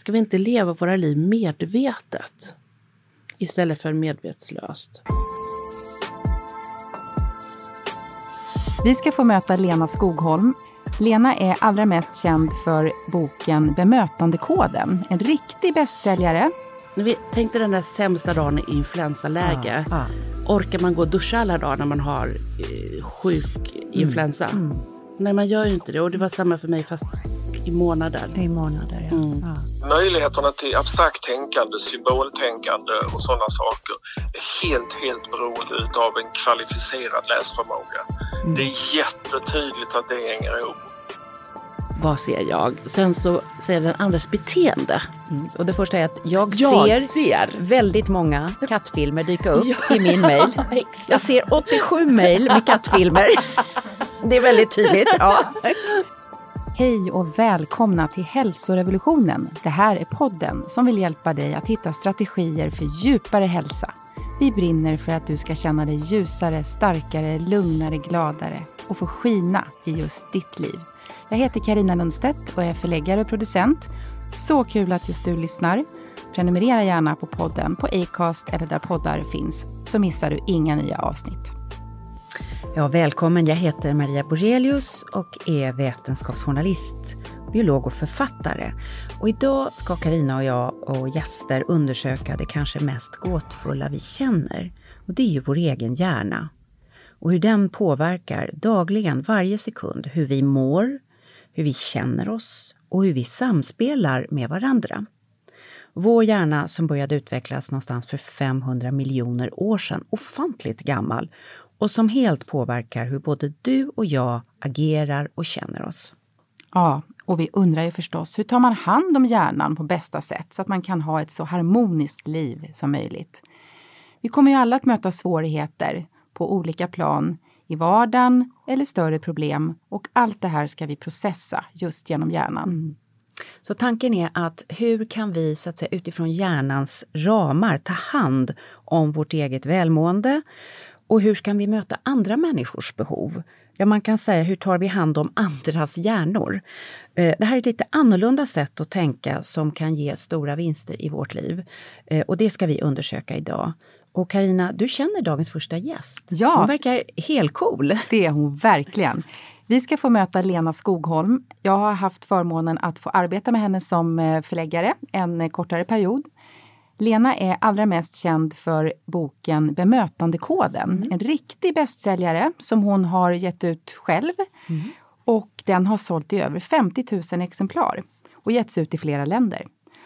Ska vi inte leva våra liv medvetet istället för medvetslöst? Vi ska få möta Lena Skogholm. Lena är allra mest känd för boken Bemötandekoden. En riktig bästsäljare. När vi tänkte den där sämsta dagen i influensaläge. Orkar man gå och duscha alla dagar när man har sjuk influensa? Nej, man gör ju inte det. Och det var samma för mig fast i månader. Möjligheterna till abstrakt tänkande, symboltänkande och sådana saker är helt beroende av en kvalificerad läsförmåga. Det är jättetydligt att det hänger ihop. Vad ser jag? Sen så ser den andras beteende. Och det första är att jag ser väldigt många kattfilmer dyka upp i min mejl. Jag ser 87 mejl med kattfilmer. Det är väldigt tydligt. Ja. Hej och välkomna till Hälsorevolutionen. Det här är podden som vill hjälpa dig att hitta strategier för djupare hälsa. Vi brinner för att du ska känna dig ljusare, starkare, lugnare, gladare och få skina i just ditt liv. Jag heter Carina Lundstedt och är förläggare och producent. Så kul att just du lyssnar. Prenumerera gärna på podden på Acast eller där poddar finns, så missar du inga nya avsnitt. Ja, välkommen. Jag heter Maria Borelius och är vetenskapsjournalist, biolog och författare. Och idag ska Carina och jag och gäster undersöka det kanske mest gåtfulla vi känner. Och det är ju vår egen hjärna. Och hur den påverkar dagligen, varje sekund, hur vi mår, hur vi känner oss och hur vi samspelar med varandra. Vår hjärna som började utvecklas någonstans för 500 miljoner år sedan, ofantligt gammal, och som helt påverkar hur både du och jag agerar och känner oss. Ja, och vi undrar ju förstås, hur tar man hand om hjärnan på bästa sätt så att man kan ha ett så harmoniskt liv som möjligt? Vi kommer ju alla att möta svårigheter på olika plan i vardagen eller större problem, och allt det här ska vi processa just genom hjärnan. Så tanken är att hur kan vi så att säga, utifrån hjärnans ramar ta hand om vårt eget välmående, och hur kan vi möta andra människors behov? Ja, man kan säga, hur tar vi hand om andras hjärnor? Det här är ett lite annorlunda sätt att tänka som kan ge stora vinster i vårt liv. Och det ska vi undersöka idag. Och Carina, du känner dagens första gäst. Ja. Hon verkar helt cool. Det är hon verkligen. Vi ska få möta Lena Skogholm. Jag har haft förmånen att få arbeta med henne som förläggare en kortare period. Lena är allra mest känd för boken Bemötandekoden. En riktig bästsäljare som hon har gett ut själv. Och den har sålt i över 50 000 exemplar och getts ut i flera länder.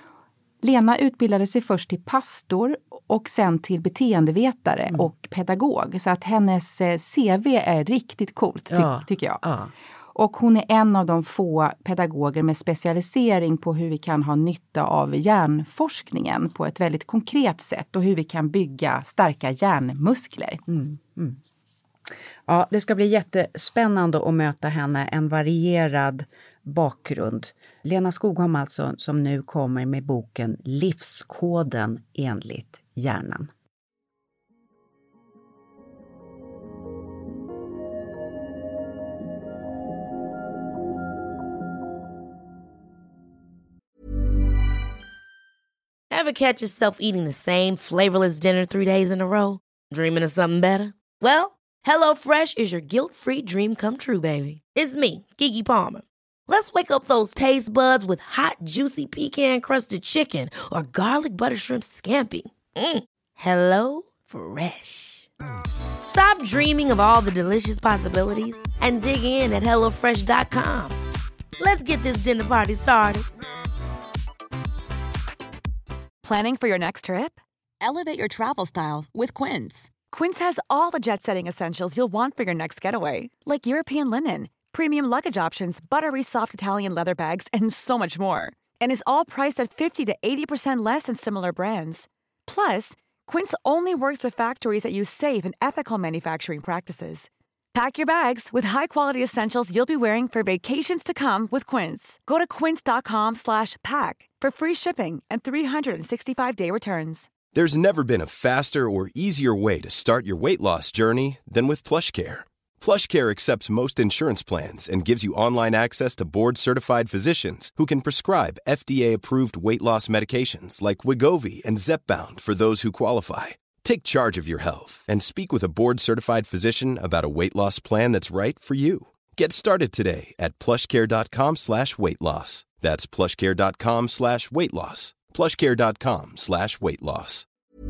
Lena utbildade sig först till pastor och sen till beteendevetare och pedagog. Så att hennes CV är riktigt coolt tycker jag. Ja. Och hon är en av de få pedagoger med specialisering på hur vi kan ha nytta av hjärnforskningen på ett väldigt konkret sätt. Och hur vi kan bygga starka hjärnmuskler. Ja, det ska bli jättespännande att möta henne, en varierad bakgrund. Lena Skogholm alltså, som nu kommer med boken Livskoden enligt hjärnan. Ever catch yourself eating the same flavorless dinner 3 days in a row? Dreaming of something better? Well, HelloFresh is your guilt-free dream come true, baby. It's me, Keke Palmer. Let's wake up those taste buds with hot, juicy pecan-crusted chicken or garlic butter shrimp scampi. Hello Fresh. Stop dreaming of all the delicious possibilities and dig in at HelloFresh.com. Let's get this dinner party started. Planning for your next trip? Elevate your travel style with Quince. Quince has all the jet-setting essentials you'll want for your next getaway, like European linen, premium luggage options, buttery soft Italian leather bags, and so much more. And is all priced at 50 to 80% less than similar brands. Plus, Quince only works with factories that use safe and ethical manufacturing practices. Pack your bags with high-quality essentials you'll be wearing for vacations to come with Quince. Go to quince.com/pack for free shipping and 365-day returns. There's never been a faster or easier way to start your weight loss journey than with PlushCare. PlushCare accepts most insurance plans and gives you online access to board-certified physicians who can prescribe FDA-approved weight loss medications like Wegovy and Zepbound for those who qualify. Take charge of your health and speak with a board-certified physician about a weight loss plan that's right for you. Get started today at plushcare.com/weightloss. That's plushcare.com/weightloss. plushcare.com/weightloss.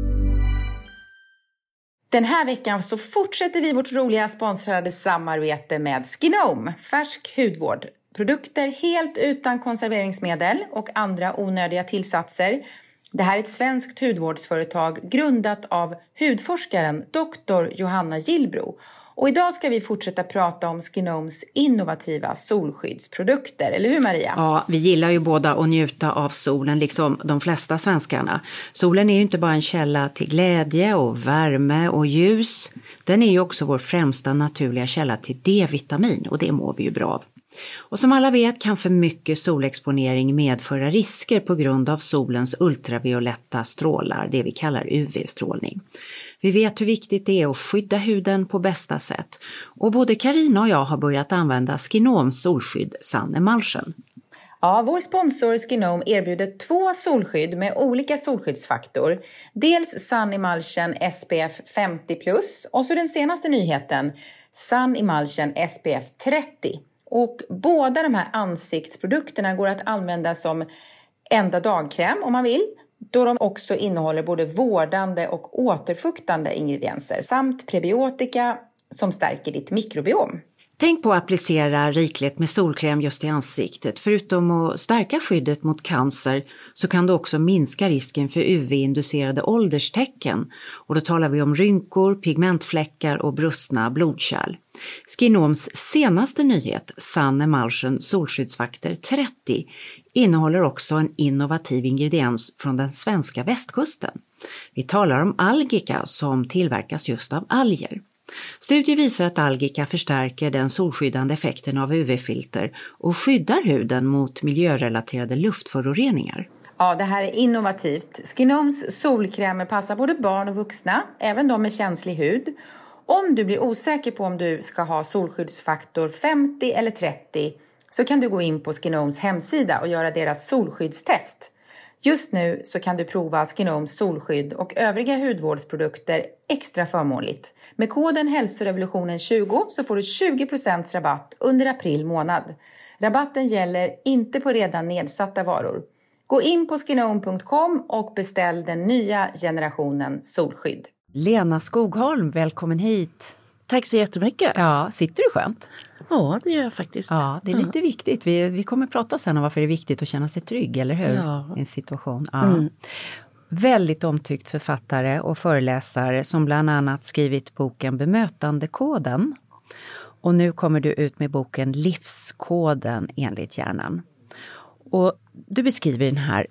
Den här veckan så fortsätter vi vårt roliga sponsrade samarbete med Skinome, färsk hudvård. Produkter helt utan konserveringsmedel och andra onödiga tillsatser. Det här är ett svenskt hudvårdsföretag grundat av hudforskaren Dr. Johanna Gillbro. Och idag ska vi fortsätta prata om Skinomes innovativa solskyddsprodukter. Eller hur, Maria? Ja, vi gillar ju båda att njuta av solen, liksom de flesta svenskarna. Solen är ju inte bara en källa till glädje och värme och ljus. Den är ju också vår främsta naturliga källa till D-vitamin, och det mår vi ju bra av. Och som alla vet kan för mycket solexponering medföra risker på grund av solens ultravioletta strålar, det vi kallar UV-strålning. Vi vet hur viktigt det är att skydda huden på bästa sätt. Och både Carina och jag har börjat använda Skinomes solskydd Sun Emulsion. Ja, vår sponsor Skinome erbjuder 2 solskydd med olika solskyddsfaktor. Dels Sun Emulsion SPF 50+, och så den senaste nyheten Sun Emulsion SPF 30. Och båda de här ansiktsprodukterna går att använda som enda dagkräm om man vill, då de också innehåller både vårdande och återfuktande ingredienser samt prebiotika som stärker ditt mikrobiom. Tänk på att applicera rikligt med solkräm just i ansiktet. Förutom att stärka skyddet mot cancer så kan det också minska risken för UV-inducerade ålderstecken. Och då talar vi om rynkor, pigmentfläckar och brustna blodkärl. Skinomes senaste nyhet, Sun Emulsion solskyddsfaktor 30, innehåller också en innovativ ingrediens från den svenska västkusten. Vi talar om algika som tillverkas just av alger. Studier visar att algika förstärker den solskyddande effekten av UV-filter och skyddar huden mot miljörelaterade luftföroreningar. Ja, det här är innovativt. Skinomes solkrämer passar både barn och vuxna, även de med känslig hud. Om du blir osäker på om du ska ha solskyddsfaktor 50 eller 30 så kan du gå in på Skinomes hemsida och göra deras solskyddstest. Just nu så kan du prova Skinomes solskydd och övriga hudvårdsprodukter extra förmånligt. Med koden hälsorevolutionen20 så får du 20% rabatt under april månad. Rabatten gäller inte på redan nedsatta varor. Gå in på skinome.com och beställ den nya generationen solskydd. Lena Skogholm, välkommen hit. Tack så jättemycket. Ja, sitter du skönt? Ja, det gör jag faktiskt. Ja, det är lite viktigt. Vi kommer prata sen om varför det är viktigt att känna sig trygg, eller hur? Ja. I en situation. Ja. Väldigt omtyckt författare och föreläsare som bland annat skrivit boken Bemötandekoden. Och nu kommer du ut med boken Livskoden enligt hjärnan. Och du beskriver den här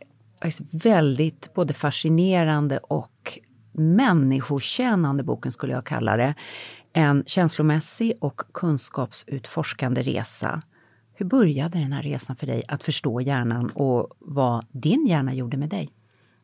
väldigt både fascinerande och människokännande boken, skulle jag kalla det. En känslomässig och kunskapsutforskande resa. Hur började den här resan för dig att förstå hjärnan och vad din hjärna gjorde med dig?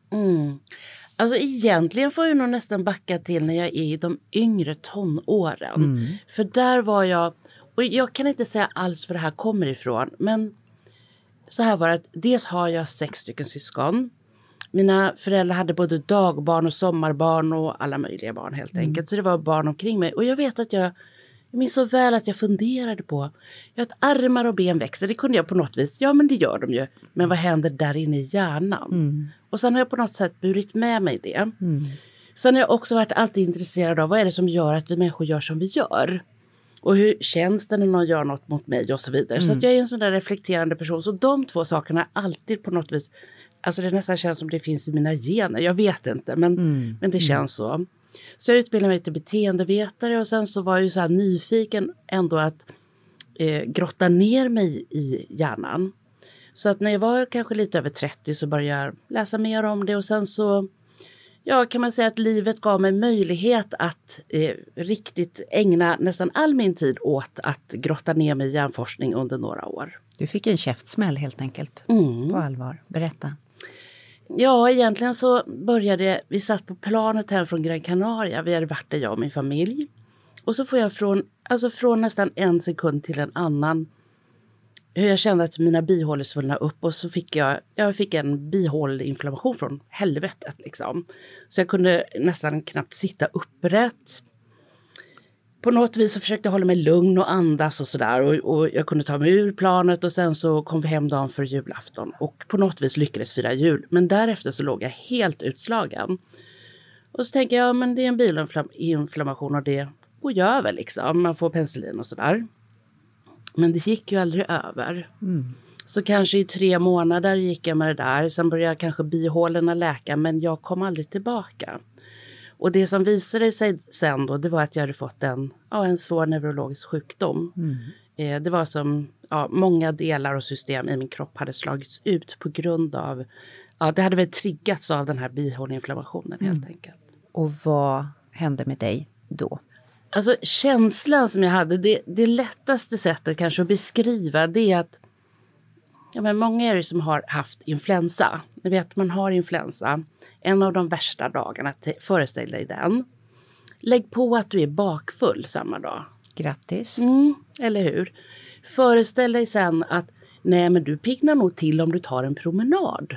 Alltså egentligen får jag nog nästan backa till när jag är i de yngre tonåren. För där var jag, och jag kan inte säga alls var det här kommer ifrån, men så här var det att dels har jag 6 stycken syskon. Mina föräldrar hade både dagbarn och sommarbarn och alla möjliga barn helt enkelt. Så det var barn omkring mig. Och jag vet att jag minns så väl att jag funderade på att armar och ben växer. Det kunde jag på något vis. Ja, men det gör de ju. Men vad händer där inne i hjärnan? Och sen har jag på något sätt burit med mig det. Sen har jag också varit alltid intresserad av vad är det som gör att vi människor gör som vi gör. Och hur känns det när någon gör något mot mig och så vidare. Så att jag är en sån där reflekterande person. Så de 2 sakerna alltid på något vis. Alltså det nästan känns som det finns i mina gener. Jag vet inte, men det känns så. Så jag utbildade mig till beteendevetare och sen så var jag ju så här nyfiken ändå att grotta ner mig i hjärnan. Så att när jag var kanske lite över 30 så började jag läsa mer om det och sen så kan man säga att livet gav mig möjlighet att riktigt ägna nästan all min tid åt att grotta ner mig i hjärnforskning under några år. Du fick en käftsmäll helt enkelt. På allvar. Berätta. Ja, egentligen så började vi satt på planet här från Gran Canaria. Vi hade varit där, jag och min familj. Och så får jag från nästan en sekund till en annan hur jag kände att mina bihålor svullnade upp. Och så fick jag fick en bihåleinflammation från helvetet liksom. Så jag kunde nästan knappt sitta upprätt. På något vis så försökte jag hålla mig lugn och andas och sådär. Och jag kunde ta mig ur planet och sen så kom vi hem dagen för julafton. Och på något vis lyckades fira jul. Men därefter så låg jag helt utslagen. Och så tänker jag, men det är en bilinflammation och det går ju över liksom. Man får penicillin och sådär. Men det gick ju aldrig över. Så kanske i 3 månader gick jag med det där. Sen började kanske bihålorna läka, men jag kom aldrig tillbaka. Och det som visade sig sen då, det var att jag hade fått en svår neurologisk sjukdom. Det var som många delar och system i min kropp hade slagits ut på grund av, det hade väl triggats av den här bihåleinflammationen helt enkelt. Och vad hände med dig då? Alltså känslan som jag hade, det lättaste sättet kanske att beskriva, det är att men många är det som har haft influensa. Ni vet, man har influensa. En av de värsta dagarna, föreställ dig den. Lägg på att du är bakfull samma dag. Grattis. Eller hur? Föreställ dig sen att men du piggnar nog till om du tar en promenad.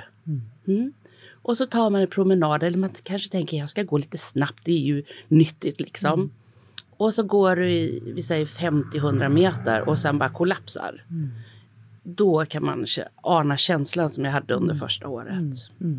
Och så tar man en promenad, eller man kanske tänker jag ska gå lite snabbt, det är ju nyttigt liksom. Och så går du vi säger 50-100 meter och sen bara kollapsar. Då kan man ana känslan som jag hade under första året.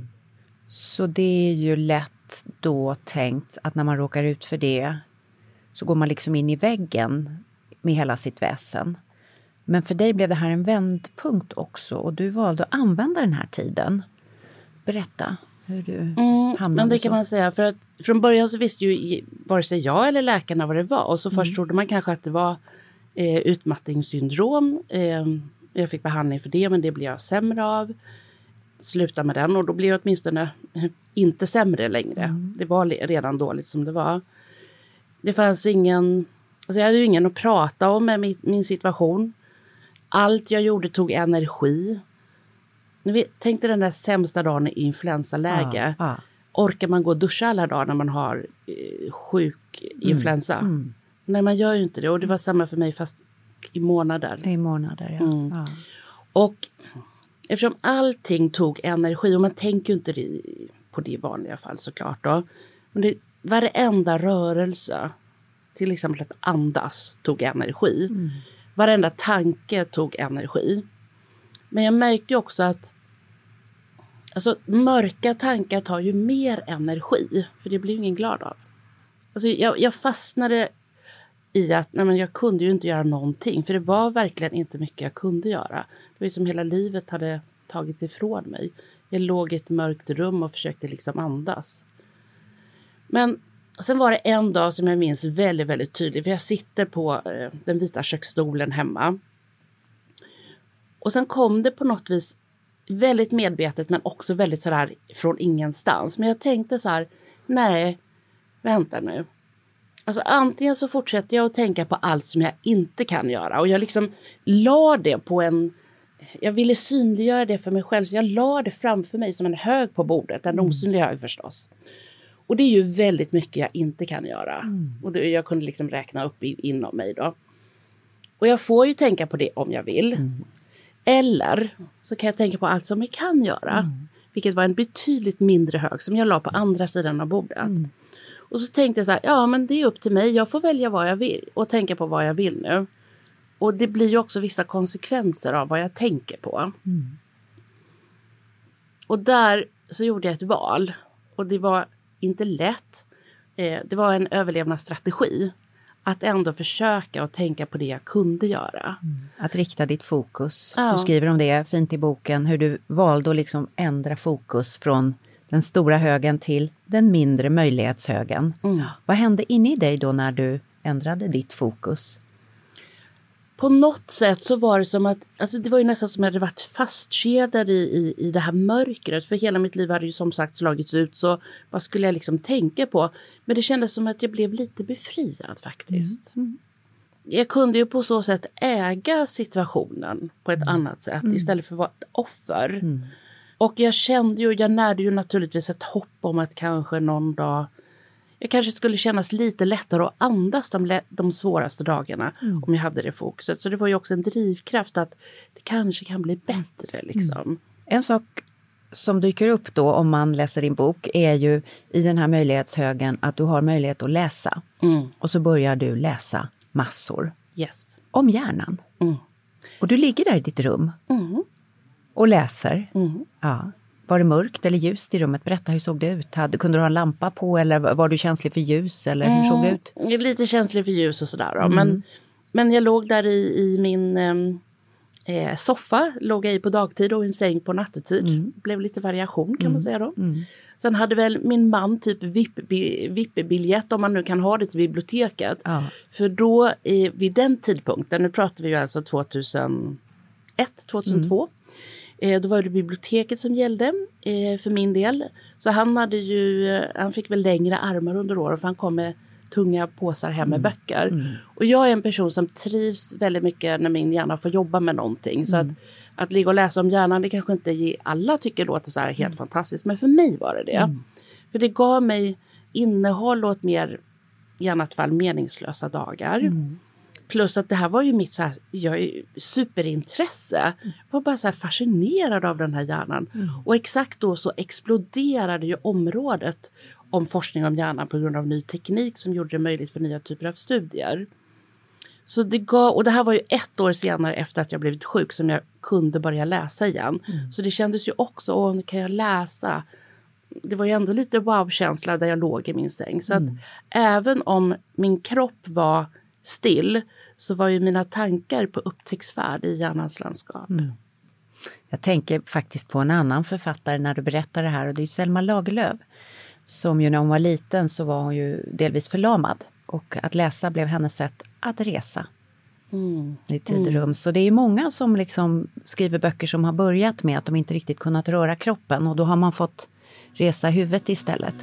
Så det är ju lätt då tänkt att när man råkar ut för det så går man liksom in i väggen med hela sitt väsen. Men för dig blev det här en vändpunkt också och du valde att använda den här tiden. Berätta hur du hamnade men det kan så. man säga, för att från början så visste ju vare sig jag eller läkarna vad det var. Och så först trodde man kanske att det var utmattningssyndrom. Jag fick behandling för det, men det blev jag sämre av. Sluta med den och då blev jag åtminstone inte sämre längre. Det var redan dåligt som det var. Det fanns jag hade ju ingen att prata om med min situation. Allt jag gjorde tog energi. När vi tänkte den där sämsta dagen i influensaläge. Orkar man gå och duscha alla dagar när man har sjuk influensa? Nej, man gör ju inte det. Och det var samma för mig fast i månader. I månader, ja. Och eftersom allting tog energi, och man tänker ju inte på det i vanliga fall såklart då. Men varenda rörelse, till exempel att andas, tog energi. Varenda tanke tog energi. Men jag märkte ju också att mörka tankar tar ju mer energi. För det blir ju ingen glad av. Alltså jag fastnade i att jag kunde ju inte göra någonting. För det var verkligen inte mycket jag kunde göra. Det var ju som hela livet hade tagits ifrån mig. Jag låg i ett mörkt rum och försökte liksom andas. Men sen var det en dag som jag minns väldigt, väldigt tydligt. För jag sitter på den vita köksstolen hemma. Och sen kom det på något vis väldigt medvetet, men också väldigt sådär från ingenstans. Men jag tänkte så här, nej, vänta nu. Alltså antingen så fortsätter jag att tänka på allt som jag inte kan göra. Och jag liksom la det på jag ville synliggöra det för mig själv. Så jag la det framför mig som en hög på bordet. En osynlig hög förstås. Och det är ju väldigt mycket jag inte kan göra. Och jag kunde liksom räkna upp inom mig då. Och jag får ju tänka på det om jag vill. Eller så kan jag tänka på allt som jag kan göra. Vilket var en betydligt mindre hög som jag la på andra sidan av bordet. Och så tänkte jag så här, men det är upp till mig. Jag får välja vad jag vill och tänka på vad jag vill nu. Och det blir ju också vissa konsekvenser av vad jag tänker på. Och där så gjorde jag ett val. Och det var inte lätt. Det var en överlevnadsstrategi. Att ändå försöka och tänka på det jag kunde göra. Att rikta ditt fokus. Du skriver om det fint i boken. Hur du valde att liksom ändra fokus från den stora högen till den mindre möjlighetshögen. Vad hände inne i dig då när du ändrade ditt fokus? På något sätt så var det som att, det var ju nästan som att jag hade varit fastkedjad i det här mörkret. För hela mitt liv hade ju som sagt slagits ut, så vad skulle jag liksom tänka på? Men det kändes som att jag blev lite befriad faktiskt. Jag kunde ju på så sätt äga situationen på ett annat sätt istället för att vara ett offer. Och jag närde ju naturligtvis ett hopp om att kanske någon dag jag kanske skulle kännas lite lättare att andas de svåraste dagarna om jag hade det fokuset. Så det var ju också en drivkraft att det kanske kan bli bättre liksom. En sak som dyker upp då om man läser din bok är ju i den här möjlighetshögen att du har möjlighet att läsa. Och så börjar du läsa massor. Yes. Om hjärnan. Och du ligger där i ditt rum och läser. Ja. Var det mörkt eller ljust i rummet? Berätta, hur såg det ut? Kunde du ha en lampa på eller var du känslig för ljus? Eller hur såg det ut? Jag är lite känslig för ljus och sådär. Då. Men jag låg där i min soffa. Låg jag i på dagtid och i en säng på nattetid. Blev lite variation kan man säga då. Sen hade väl min man typ VIP-biljett om man nu kan ha det till biblioteket. För då vid den tidpunkten, nu pratar vi ju alltså 2001, 2002. Då var det biblioteket som gällde för min del. Så han fick väl längre armar under året för han kom med tunga påsar hem med böcker. Och jag är en person som trivs väldigt mycket när min hjärna får jobba med någonting. Så att ligga och läsa om hjärnan, det kanske inte alla tycker låter så här helt fantastiskt. Men för mig var det. För det gav mig innehåll åt mer, i annat fall meningslösa dagar. Plus att det här var ju mitt så här, jag är superintresse. Jag var bara så här fascinerad av den här hjärnan. Och exakt då så exploderade ju området om forskning om hjärnan på grund av ny teknik som gjorde det möjligt för nya typer av studier. Så och det här var ju 1 år senare efter att jag blivit sjuk som jag kunde börja läsa igen. Så det kändes ju också, nu kan jag läsa. Det var ju ändå lite wow-känsla där jag låg i min säng. Så att även om min kropp var still så var ju mina tankar på upptäcktsfärd i hjärnans landskap. Jag tänker faktiskt på en annan författare när du berättar det här och det är ju Selma Lagerlöf. Som ju när hon var liten så var hon ju delvis förlamad. Och att läsa blev hennes sätt att resa i tid och rum. Så det är ju många som liksom skriver böcker som har börjat med att de inte riktigt kunnat röra kroppen. Och då har man fått resa huvudet istället.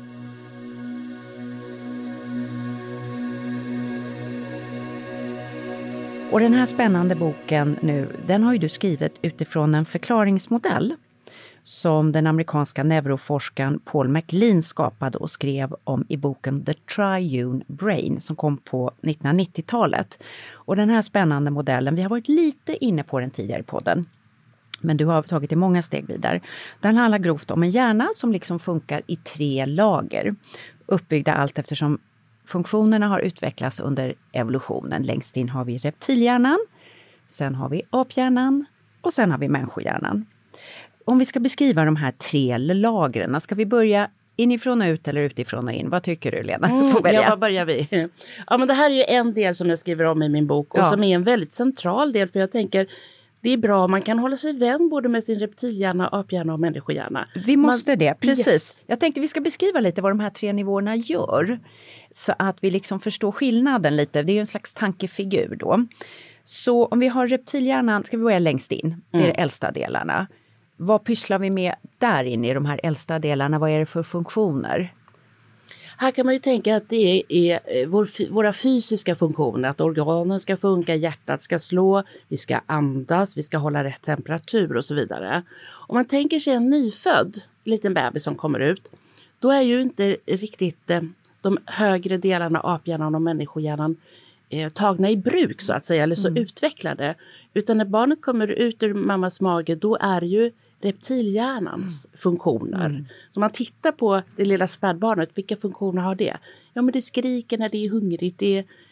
Och den här spännande boken nu, den har ju du skrivit utifrån en förklaringsmodell som den amerikanska neuroforskaren Paul MacLean skapade och skrev om i boken The Triune Brain som kom på 1990-talet. Och den här spännande modellen, vi har varit lite inne på den tidigare i podden, men du har tagit det många steg vidare. Den handlar grovt om en hjärna som liksom funkar i 3 lager, uppbyggda allt eftersom funktionerna har utvecklats under evolutionen. Längst in har vi reptilhjärnan, sen har vi aphjärnan och sen har vi människohjärnan. Om vi ska beskriva de här 3 lagren, ska vi börja inifrån och ut eller utifrån och in? Vad tycker du, Lena? Du får välja. Ja, vad börjar vi? Ja, men det här är ju en del som jag skriver om i min bok och som är en väldigt central del, för jag tänker det är bra, man kan hålla sig vän både med sin reptilhjärna, aphjärna och människohjärna. Vi måste det, precis. Yes. Jag tänkte vi ska beskriva lite vad de här 3 nivåerna gör. Så att vi liksom förstår skillnaden lite. Det är ju en slags tankefigur då. Så om vi har reptilhjärnan, ska vi börja längst in. Det är de äldsta delarna. Vad pysslar vi med där inne i de här äldsta delarna? Vad är det för funktioner? Här kan man ju tänka att det är våra fysiska funktioner. Att organen ska funka, hjärtat ska slå, vi ska andas, vi ska hålla rätt temperatur och så vidare. Om man tänker sig en nyfödd liten bebis som kommer ut, då är ju inte riktigt de högre delarna, aphjärnan och människohjärnan, tagna i bruk så att säga, eller så utvecklade. Utan när barnet kommer ut ur mammas mage, då är det ju reptilhjärnans funktioner. Så om man tittar på det lilla spädbarnet, vilka funktioner har det? Ja, men det skriker när det är hungrigt,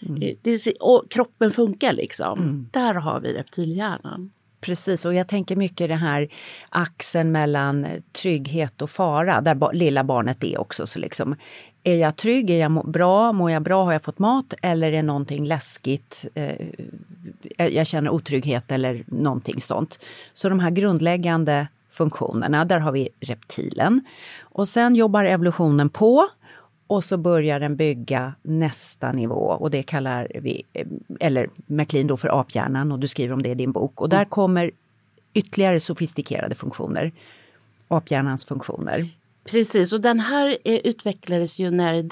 och kroppen funkar liksom. Där har vi reptilhjärnan. Precis, och jag tänker mycket det här axeln mellan trygghet och fara, där lilla barnet är också. Så liksom, är jag trygg, är jag bra, mår jag bra, har jag fått mat eller är det någonting läskigt, jag känner otrygghet eller någonting sånt. Så de här grundläggande funktionerna, där har vi reptilen. Och sen jobbar evolutionen på och så börjar den bygga nästa nivå och det kallar vi, eller MacLean då, för aphjärnan, och du skriver om det i din bok. Och där kommer ytterligare sofistikerade funktioner, aphjärnans funktioner. Precis, och den här utvecklades ju när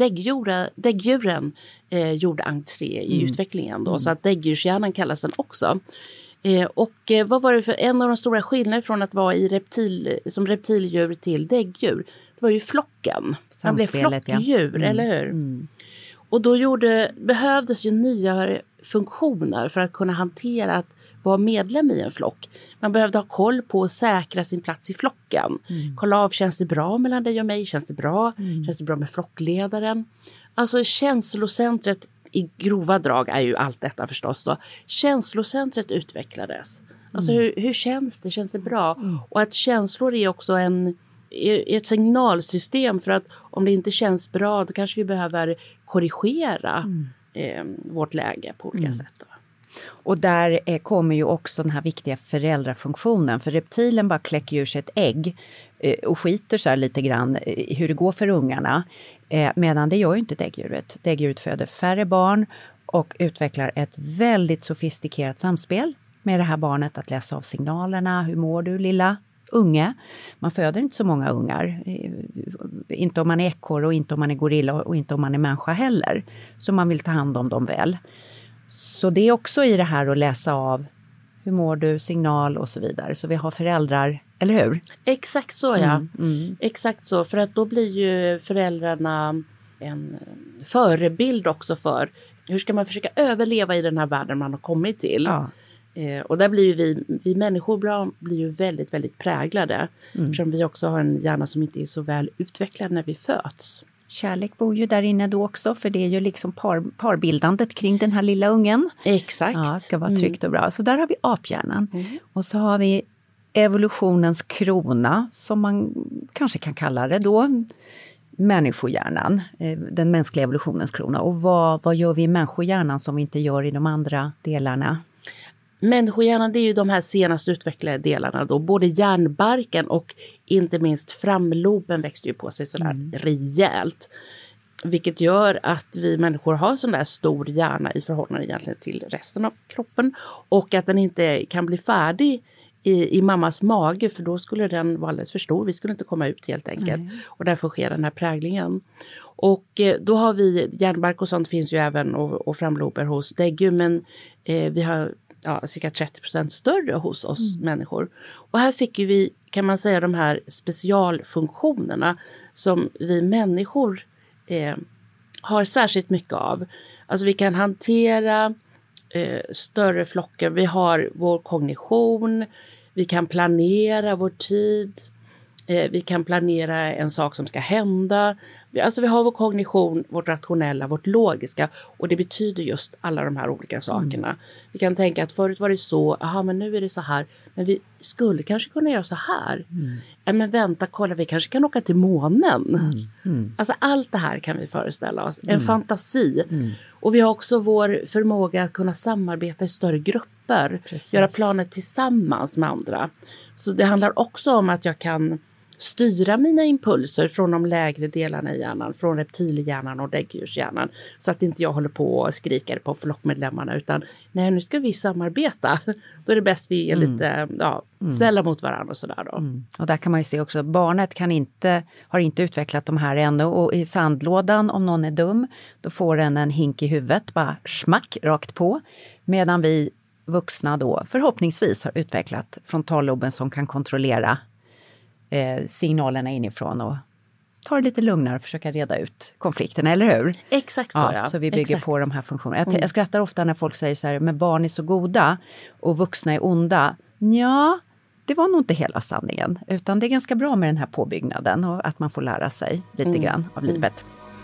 däggdjuren gjorde entré i utvecklingen då, så att däggdjurshjärnan kallas den också. Vad var det för en av de stora skillnaderna från att vara som reptildjur till däggdjur? Det var ju flocken. Man blev flockdjur, eller hur? Och då behövdes ju nya funktioner för att kunna hantera att vara medlem i en flock. Man behövde ha koll på att säkra sin plats i flocken. Kolla av, känns det bra mellan dig och mig? Känns det bra? Känns det bra med flockledaren? Alltså känslocentret i grova drag är ju allt detta förstås då. Känslocentret utvecklades. Alltså hur känns det? Känns det bra? Och att känslor är också ett signalsystem för att om det inte känns bra då kanske vi behöver korrigera vårt läge på olika sätt. Då. Och där kommer ju också den här viktiga föräldrafunktionen. För reptilen bara kläcker ur sig ett ägg och skiter så här lite grann hur det går för ungarna. Medan det gör ju inte däggdjuret. Däggdjuret föder färre barn och utvecklar ett väldigt sofistikerat samspel med det här barnet. Att läsa av signalerna. Hur mår du lilla unge? Man föder inte så många ungar. Inte om man är ekorre och inte om man är gorilla och inte om man är människa heller. Så man vill ta hand om dem väl. Så det är också i det här att läsa av hur mår du, signal och så vidare. Så vi har föräldrar, eller hur? Exakt så, ja. Exakt så, för att då blir ju föräldrarna en förebild också för hur ska man försöka överleva i den här världen man har kommit till. Ja. Och där blir ju vi människor blir ju väldigt, väldigt präglade. Eftersom vi också har en hjärna som inte är så väl utvecklad när vi föds. Kärlek bor ju där inne då också, för det är ju liksom parbildandet kring den här lilla ungen. Exakt. Ja, ska vara tryggt och bra. Så där har vi aphjärnan. Och så har vi evolutionens krona, som man kanske kan kalla det då. Människohjärnan, den mänskliga evolutionens krona. Och vad gör vi i människohjärnan som vi inte gör i de andra delarna? Människohjärnan, det är ju de här senast utvecklade delarna då. Både hjärnbarken och inte minst framloben växte ju på sig sådär rejält. Vilket gör att vi människor har sån där stor hjärna i förhållande egentligen till resten av kroppen. Och att den inte kan bli färdig i mammas mage, för då skulle den vara alldeles för stor. Vi skulle inte komma ut helt enkelt. Och därför sker den här präglingen. Och då har vi, hjärnbark och sånt finns ju även och framlober hos däggdjur, men vi har cirka 30% större hos oss människor. Och här fick ju vi, kan man säga, de här specialfunktionerna som vi människor har särskilt mycket av. Alltså vi kan hantera större flockar. Vi har vår kognition. Vi kan planera vår tid. Vi kan planera en sak som ska hända. Alltså vi har vår kognition, vårt rationella, vårt logiska. Och det betyder just alla de här olika sakerna. Vi kan tänka att förut var det så. Aha, men nu är det så här. Men vi skulle kanske kunna göra så här. Ja, men vänta, kolla, vi kanske kan åka till månen. Alltså allt det här kan vi föreställa oss. En fantasi. Och vi har också vår förmåga att kunna samarbeta i större grupper. Precis. Göra planer tillsammans med andra. Så det handlar också om att jag kan styra mina impulser från de lägre delarna i hjärnan, från reptilhjärnan och däggdjurshjärnan, så att inte jag håller på och skriker på flockmedlemmarna, utan nej, nu ska vi samarbeta. Då är det bäst vi är lite snälla mot varandra och sådär då. Och där kan man ju se också att barnet har inte utvecklat de här ännu, och i sandlådan, om någon är dum, då får den en hink i huvudet, bara smack rakt på, medan vi vuxna då förhoppningsvis har utvecklat frontalloben som kan kontrollera signalerna inifrån och ta det lite lugnare och försöka reda ut konflikterna, eller hur? Exakt så, ja. Så vi bygger på de här funktionerna. Jag skrattar ofta när folk säger så här, men barn är så goda och vuxna är onda. Ja, det var nog inte hela sanningen, utan det är ganska bra med den här påbyggnaden och att man får lära sig lite grann av livet.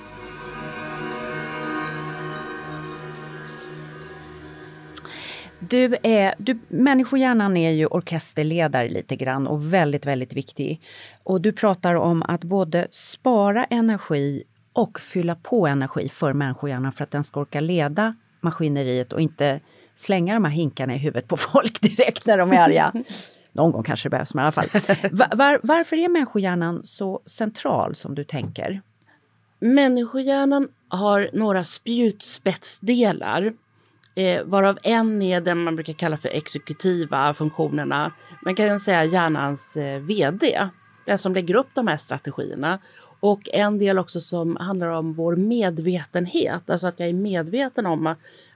Människohjärnan är ju orkesterledare lite grann och väldigt, väldigt viktig. Och du pratar om att både spara energi och fylla på energi för människohjärnan för att den ska orka leda maskineriet och inte slänga de här hinkarna i huvudet på folk direkt när de är arga. Någon gång kanske det behövs, men i alla fall. Varför är människohjärnan så central som du tänker? Människohjärnan har några spjutspetsdelar. Varav en är den man brukar kalla för exekutiva funktionerna. Man kan säga hjärnans vd. Den som lägger upp de här strategierna. Och en del också som handlar om vår medvetenhet. Alltså att jag är medveten om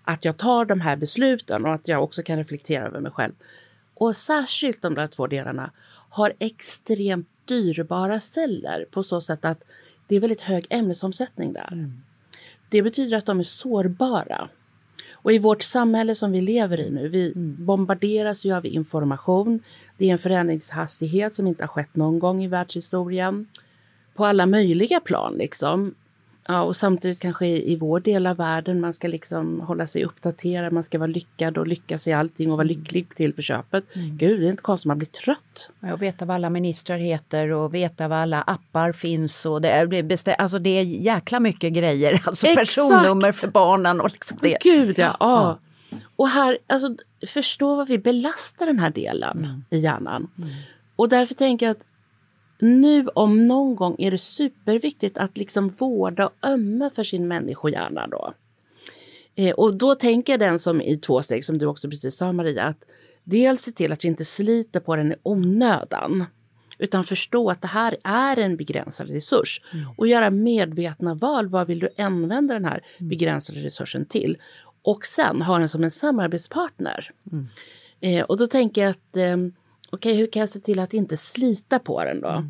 att jag tar de här besluten och att jag också kan reflektera över mig själv. Och särskilt de där 2 delarna har extremt dyrbara celler på så sätt att det är väldigt hög ämnesomsättning där. Det betyder att de är sårbara. Och i vårt samhälle som vi lever i nu, vi bombarderas ju av information. Det är en förändringshastighet som inte har skett någon gång i världshistorien. På alla möjliga plan liksom. Ja, och samtidigt kanske i vår del av världen man ska liksom hålla sig uppdaterad. Man ska vara lyckad och lyckas i allting och vara lycklig till på köpet. Gud, det är inte konstigt man blir trött. Och veta vad alla ministrar heter och veta vad alla appar finns. Och det är jäkla mycket grejer. Alltså personnummer för barnen och liksom det. Gud, ja. Och här, alltså förstå vad vi belastar den här delen i hjärnan. Och därför tänker jag att nu om någon gång är det superviktigt att liksom vårda och ömma för sin människohjärna då. Och då tänker den som i 2 steg som du också precis sa Maria, att dels se till att vi inte sliter på den i onödan. Utan förstå att det här är en begränsad resurs. Och göra medvetna val, vad vill du använda den här begränsade resursen till. Och sen ha den som en samarbetspartner. Och då tänker jag att okej, hur kan jag se till att inte slita på den då?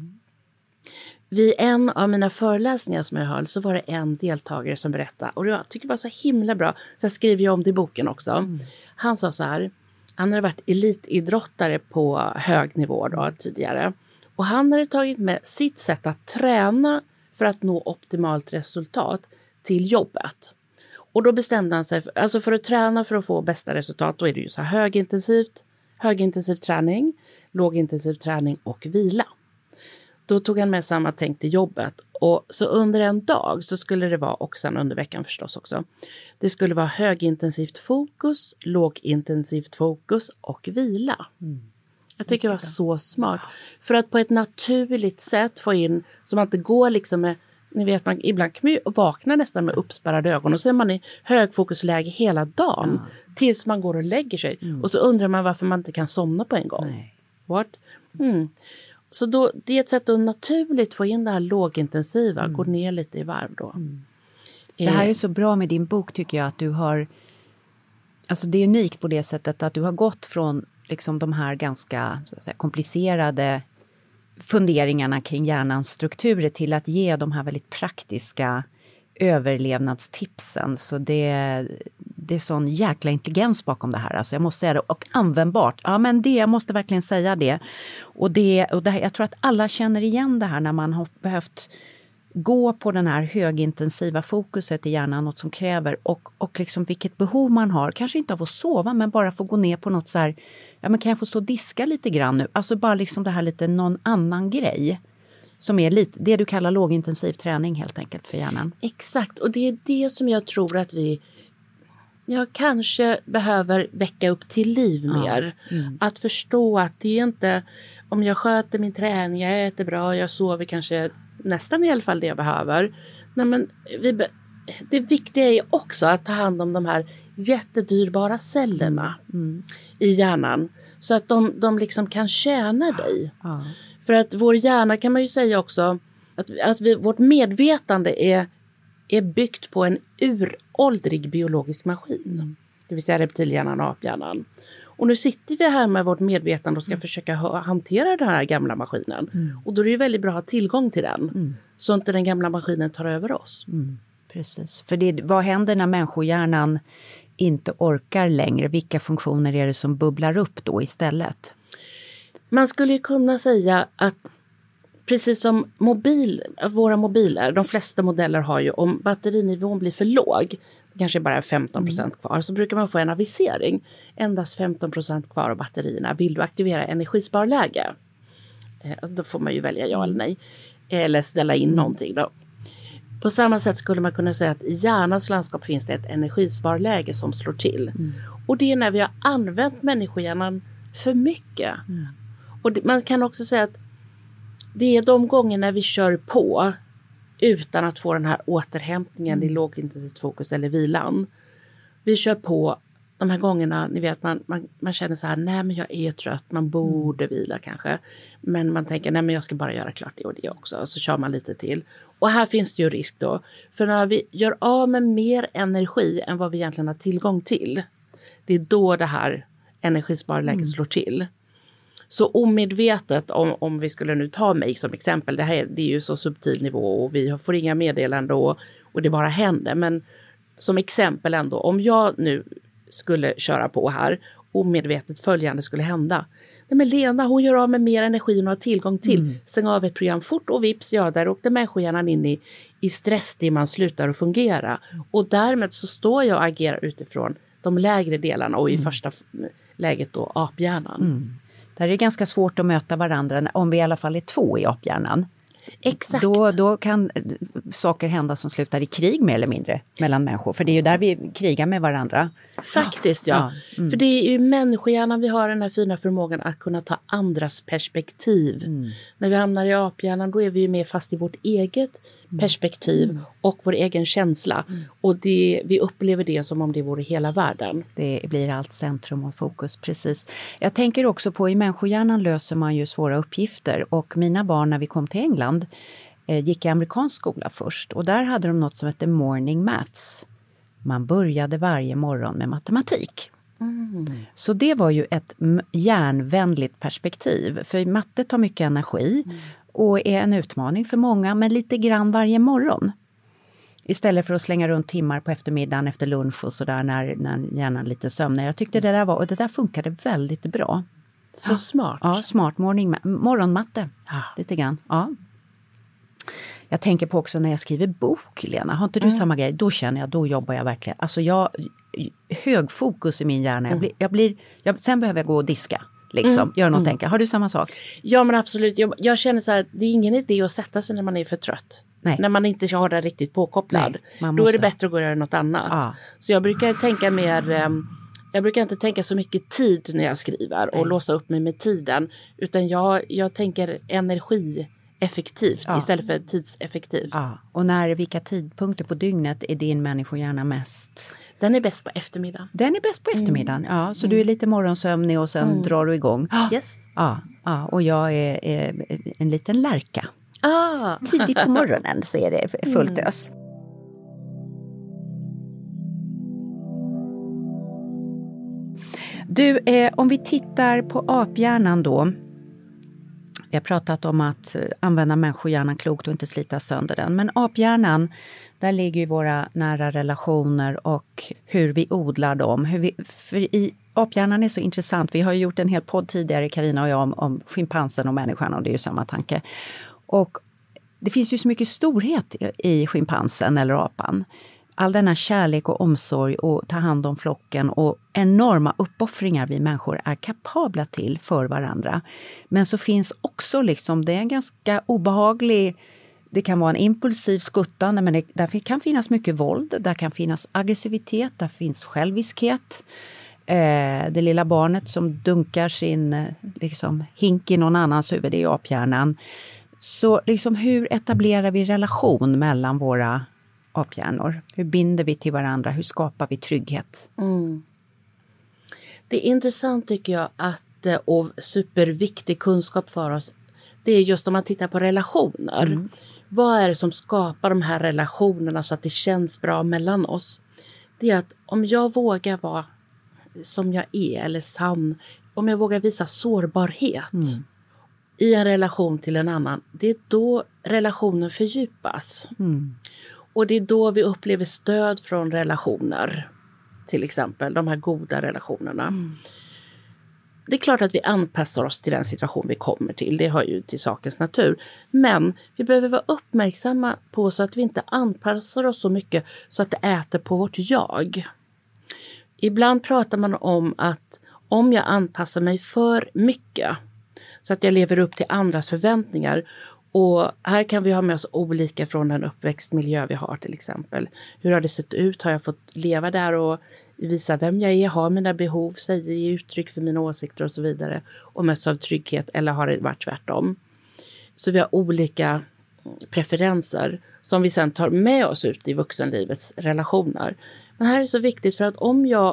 Vid en av mina föreläsningar som jag höll så var det en deltagare som berättade. Och jag tycker det var så himla bra. Så jag skriver ju om det i boken också. Han sa så här. Han hade varit elitidrottare på hög nivå då, tidigare. Och han hade tagit med sitt sätt att träna för att nå optimalt resultat till jobbet. Och då bestämde han sig, alltså för att träna för att få bästa resultat, då är det ju så här högintensiv träning, lågintensiv träning och vila. Då tog han med samma tänk till jobbet. Och så under en dag så skulle det vara, och sen under veckan förstås också. Det skulle vara högintensivt fokus, lågintensivt fokus och vila. Jag tycker det var så smart. För att på ett naturligt sätt få in, så man inte går liksom med, ni vet man ibland kan man ju vakna nästan med uppspärrade ögon. Och så är man i högfokusläge hela dagen. Tills man går och lägger sig. Och så undrar man varför man inte kan somna på en gång. Nej. What? Så då, det är ett sätt att naturligt få in det här lågintensiva. Gå ner lite i varv då. Det här är så bra med din bok tycker jag. Att du har, alltså det är unikt på det sättet att du har gått från liksom de här ganska så att säga, komplicerade funderingarna kring hjärnans strukturer till att ge de här väldigt praktiska överlevnadstipsen. Så det är sån jäkla intelligens bakom det här. Alltså jag måste säga det. Och användbart. Ja men det, jag måste verkligen säga det. Och det här, jag tror att alla känner igen det här när man har behövt gå på den här högintensiva fokuset i hjärnan. Något som kräver och liksom vilket behov man har. Kanske inte av att sova men bara få gå ner på något så här. Ja men kan jag få stå och diska lite grann nu? Alltså bara liksom det här lite någon annan grej. Som är lite, det du kallar lågintensiv träning helt enkelt för hjärnan. Exakt, och det är det som jag tror att vi kanske behöver väcka upp till liv mer. Att förstå att det är inte, om jag sköter min träning, jag äter bra, jag sover kanske nästan i alla fall det jag behöver. Nej, men det viktiga är också att ta hand om de här jättedyrbara cellerna i hjärnan. Så att de liksom kan tjäna dig. För att vår hjärna kan man ju säga också att vårt medvetande är byggt på en uråldrig biologisk maskin. Det vill säga reptilhjärnan och aphjärnan. Och nu sitter vi här med vårt medvetande och ska försöka hantera den här gamla maskinen. Och då är det ju väldigt bra att ha tillgång till den. Så inte den gamla maskinen tar över oss. Precis. För vad händer när människohjärnan inte orkar längre? Vilka funktioner är det som bubblar upp då istället? Man skulle ju kunna säga att precis som våra mobiler, de flesta modeller har ju, om batterinivån blir för låg, det kanske bara är 15% kvar, så brukar man få en avisering. Endast 15% kvar av batterierna. Vill du aktivera energisparläge? Alltså då får man ju välja ja eller nej. Eller ställa in någonting då. På samma sätt skulle man kunna säga att i hjärnans landskap finns det ett energisparläge som slår till. Och det är när vi har använt människohjärnan för mycket. Och man kan också säga att det är de gånger när vi kör på utan att få den här återhämtningen i lågintensivt fokus eller vilan. Vi kör på de här gångerna, ni vet, man känner så här, nej men jag är trött, man borde vila kanske. Men man tänker, nej men jag ska bara göra klart det och det också. Så kör man lite till. Och här finns det ju risk då. För när vi gör av med mer energi än vad vi egentligen har tillgång till. Det är då det här energisparläget slår till. Så omedvetet, om vi skulle nu ta mig som exempel. Det är ju så subtil nivå och vi får inga meddelanden och det bara händer. Men som exempel ändå, om jag nu skulle köra på här, omedvetet följande skulle hända. Nej men Lena, hon gör av med mer energi än hon har tillgång till. Stäng av ett program fort och vips, ja där åkte människohjärnan in i stress där man slutar att fungera. Och därmed så står jag och agerar utifrån de lägre delarna och i första läget då aphjärnan. Där är det ganska svårt att möta varandra om vi i alla fall är 2 i aphjärnan. Exakt. Då kan saker hända som slutar i krig mer eller mindre mellan människor. För det är ju där vi krigar med varandra. Faktiskt ja. För det är ju människohjärnan vi har den här fina förmågan att kunna ta andras perspektiv. När vi hamnar i aphjärnan då är vi ju mer fast i vårt eget perspektiv och vår egen känsla. Och vi upplever det som om det vore hela världen. Det blir allt centrum och fokus, precis. Jag tänker också på i människohjärnan löser man ju svåra uppgifter. Och mina barn när vi kom till England gick i amerikansk skola först. Och där hade de något som heter morning maths. Man började varje morgon med matematik. Så det var ju ett hjärnvänligt perspektiv. För matte tar mycket energi och är en utmaning för många, men lite grann varje morgon. Istället för att slänga runt timmar på eftermiddagen efter lunch och sådär när hjärnan är lite sömnig. Jag tyckte det där funkade väldigt bra. Så smart. Ja, smart morgonmatte. Lite grann, ja. Jag tänker på också när jag skriver bok, Lena. Har inte du samma grej? Då känner jag, då jobbar jag verkligen. Alltså hög fokus i min hjärna. Sen behöver jag gå och diska. Liksom, göra något tänka. Har du samma sak? Ja men absolut. Jag känner så här, det är ingen idé att sätta sig när man är för trött. Nej. När man inte har det riktigt påkopplad. Då är det bättre att gå och göra något annat. Ja. Så jag brukar tänka mer... Jag brukar inte tänka så mycket tid när jag skriver och låsa upp mig med tiden. Utan jag tänker energieffektivt istället för tidseffektivt. Ja. Och vilka tidpunkter på dygnet är din människohjärna mest? Den är bäst på eftermiddagen. Den är bäst på eftermiddagen, ja. Så du är lite morgonsömnig och sen drar du igång. Yes. Ja, och jag är en liten lärka. Tidigt på morgonen så är det fullt ös. Du, om vi tittar på aphjärnan då. Vi har pratat om att använda människohjärnan klokt och inte slita sönder den. Men aphjärnan, där ligger ju våra nära relationer och hur vi odlar dem. För aphjärnan är så intressant. Vi har ju gjort en hel podd tidigare, Carina och jag, om schimpansen och människan. Och det är ju samma tanke. Och det finns ju så mycket storhet i schimpansen eller apan. All denna kärlek och omsorg och ta hand om flocken och enorma uppoffringar vi människor är kapabla till för varandra. Men så finns också liksom, det är en ganska obehaglig, det kan vara en impulsiv skuttande, men där kan finnas mycket våld, där kan finnas aggressivitet, där finns själviskhet. Det lilla barnet som dunkar sin liksom, hink i någon annans huvud, det är aphjärnan. Så liksom, hur etablerar vi relation mellan våra aphjärnor? Hur binder vi till varandra? Hur skapar vi trygghet? Det är intressant tycker jag och superviktig kunskap för oss. Det är just om man tittar på relationer. Vad är det som skapar de här relationerna så att det känns bra mellan oss? Det är att om jag vågar vara som jag är eller sann. Om jag vågar visa sårbarhet i en relation till en annan. Det är då relationen fördjupas. Och det är då vi upplever stöd från relationer. Till exempel de här goda relationerna. Det är klart att vi anpassar oss till den situation vi kommer till. Det hör ju till sakens natur. Men vi behöver vara uppmärksamma på så att vi inte anpassar oss så mycket så att det äter på vårt jag. Ibland pratar man om att om jag anpassar mig för mycket så att jag lever upp till andras förväntningar. Och här kan vi ha med oss olika från den uppväxtmiljö vi har till exempel. Hur har det sett ut? Har jag fått leva där och visa vem jag är? Har mina behov? Säger uttryck för mina åsikter och så vidare. Och möts av trygghet eller har det varit tvärtom? Så vi har olika preferenser som vi sedan tar med oss ut i vuxenlivets relationer. Men här är det så viktigt för att om jag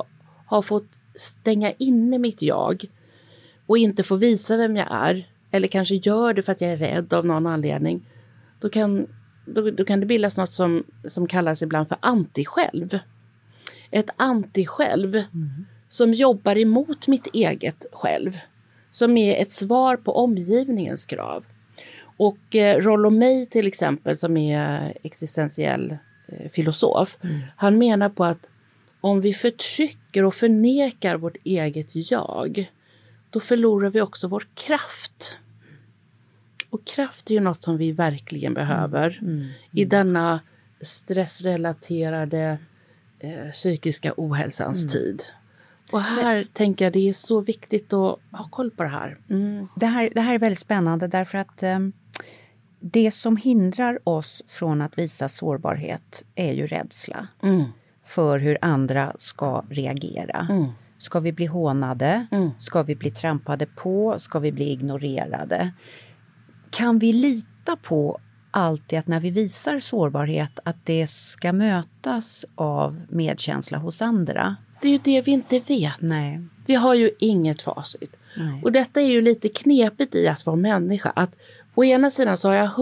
har fått stänga inne mitt jag och inte få visa vem jag är, eller kanske gör det för att jag är rädd av någon anledning, då kan det bildas något som kallas ibland för anti-själv. Ett anti-själv som jobbar emot mitt eget själv. Som är ett svar på omgivningens krav. Och Rollo May till exempel, som är existentiell filosof. Han menar på att om vi förtrycker och förnekar vårt eget jag, då förlorar vi också vår kraft. Och kraft är ju något som vi verkligen behöver i denna stressrelaterade psykiska ohälsans tid. Och här tänker jag det är så viktigt att ha koll på det här. Det här är väldigt spännande därför att det som hindrar oss från att visa sårbarhet är ju rädsla för hur andra ska reagera. Ska vi bli hånade? Ska vi bli trampade på? Ska vi bli ignorerade? Kan vi lita på alltid att när vi visar sårbarhet att det ska mötas av medkänsla hos andra? Det är ju det vi inte vet. Nej. Vi har ju inget facit. Nej. Och detta är ju lite knepigt i att vara människa. Att å ena sidan så har jag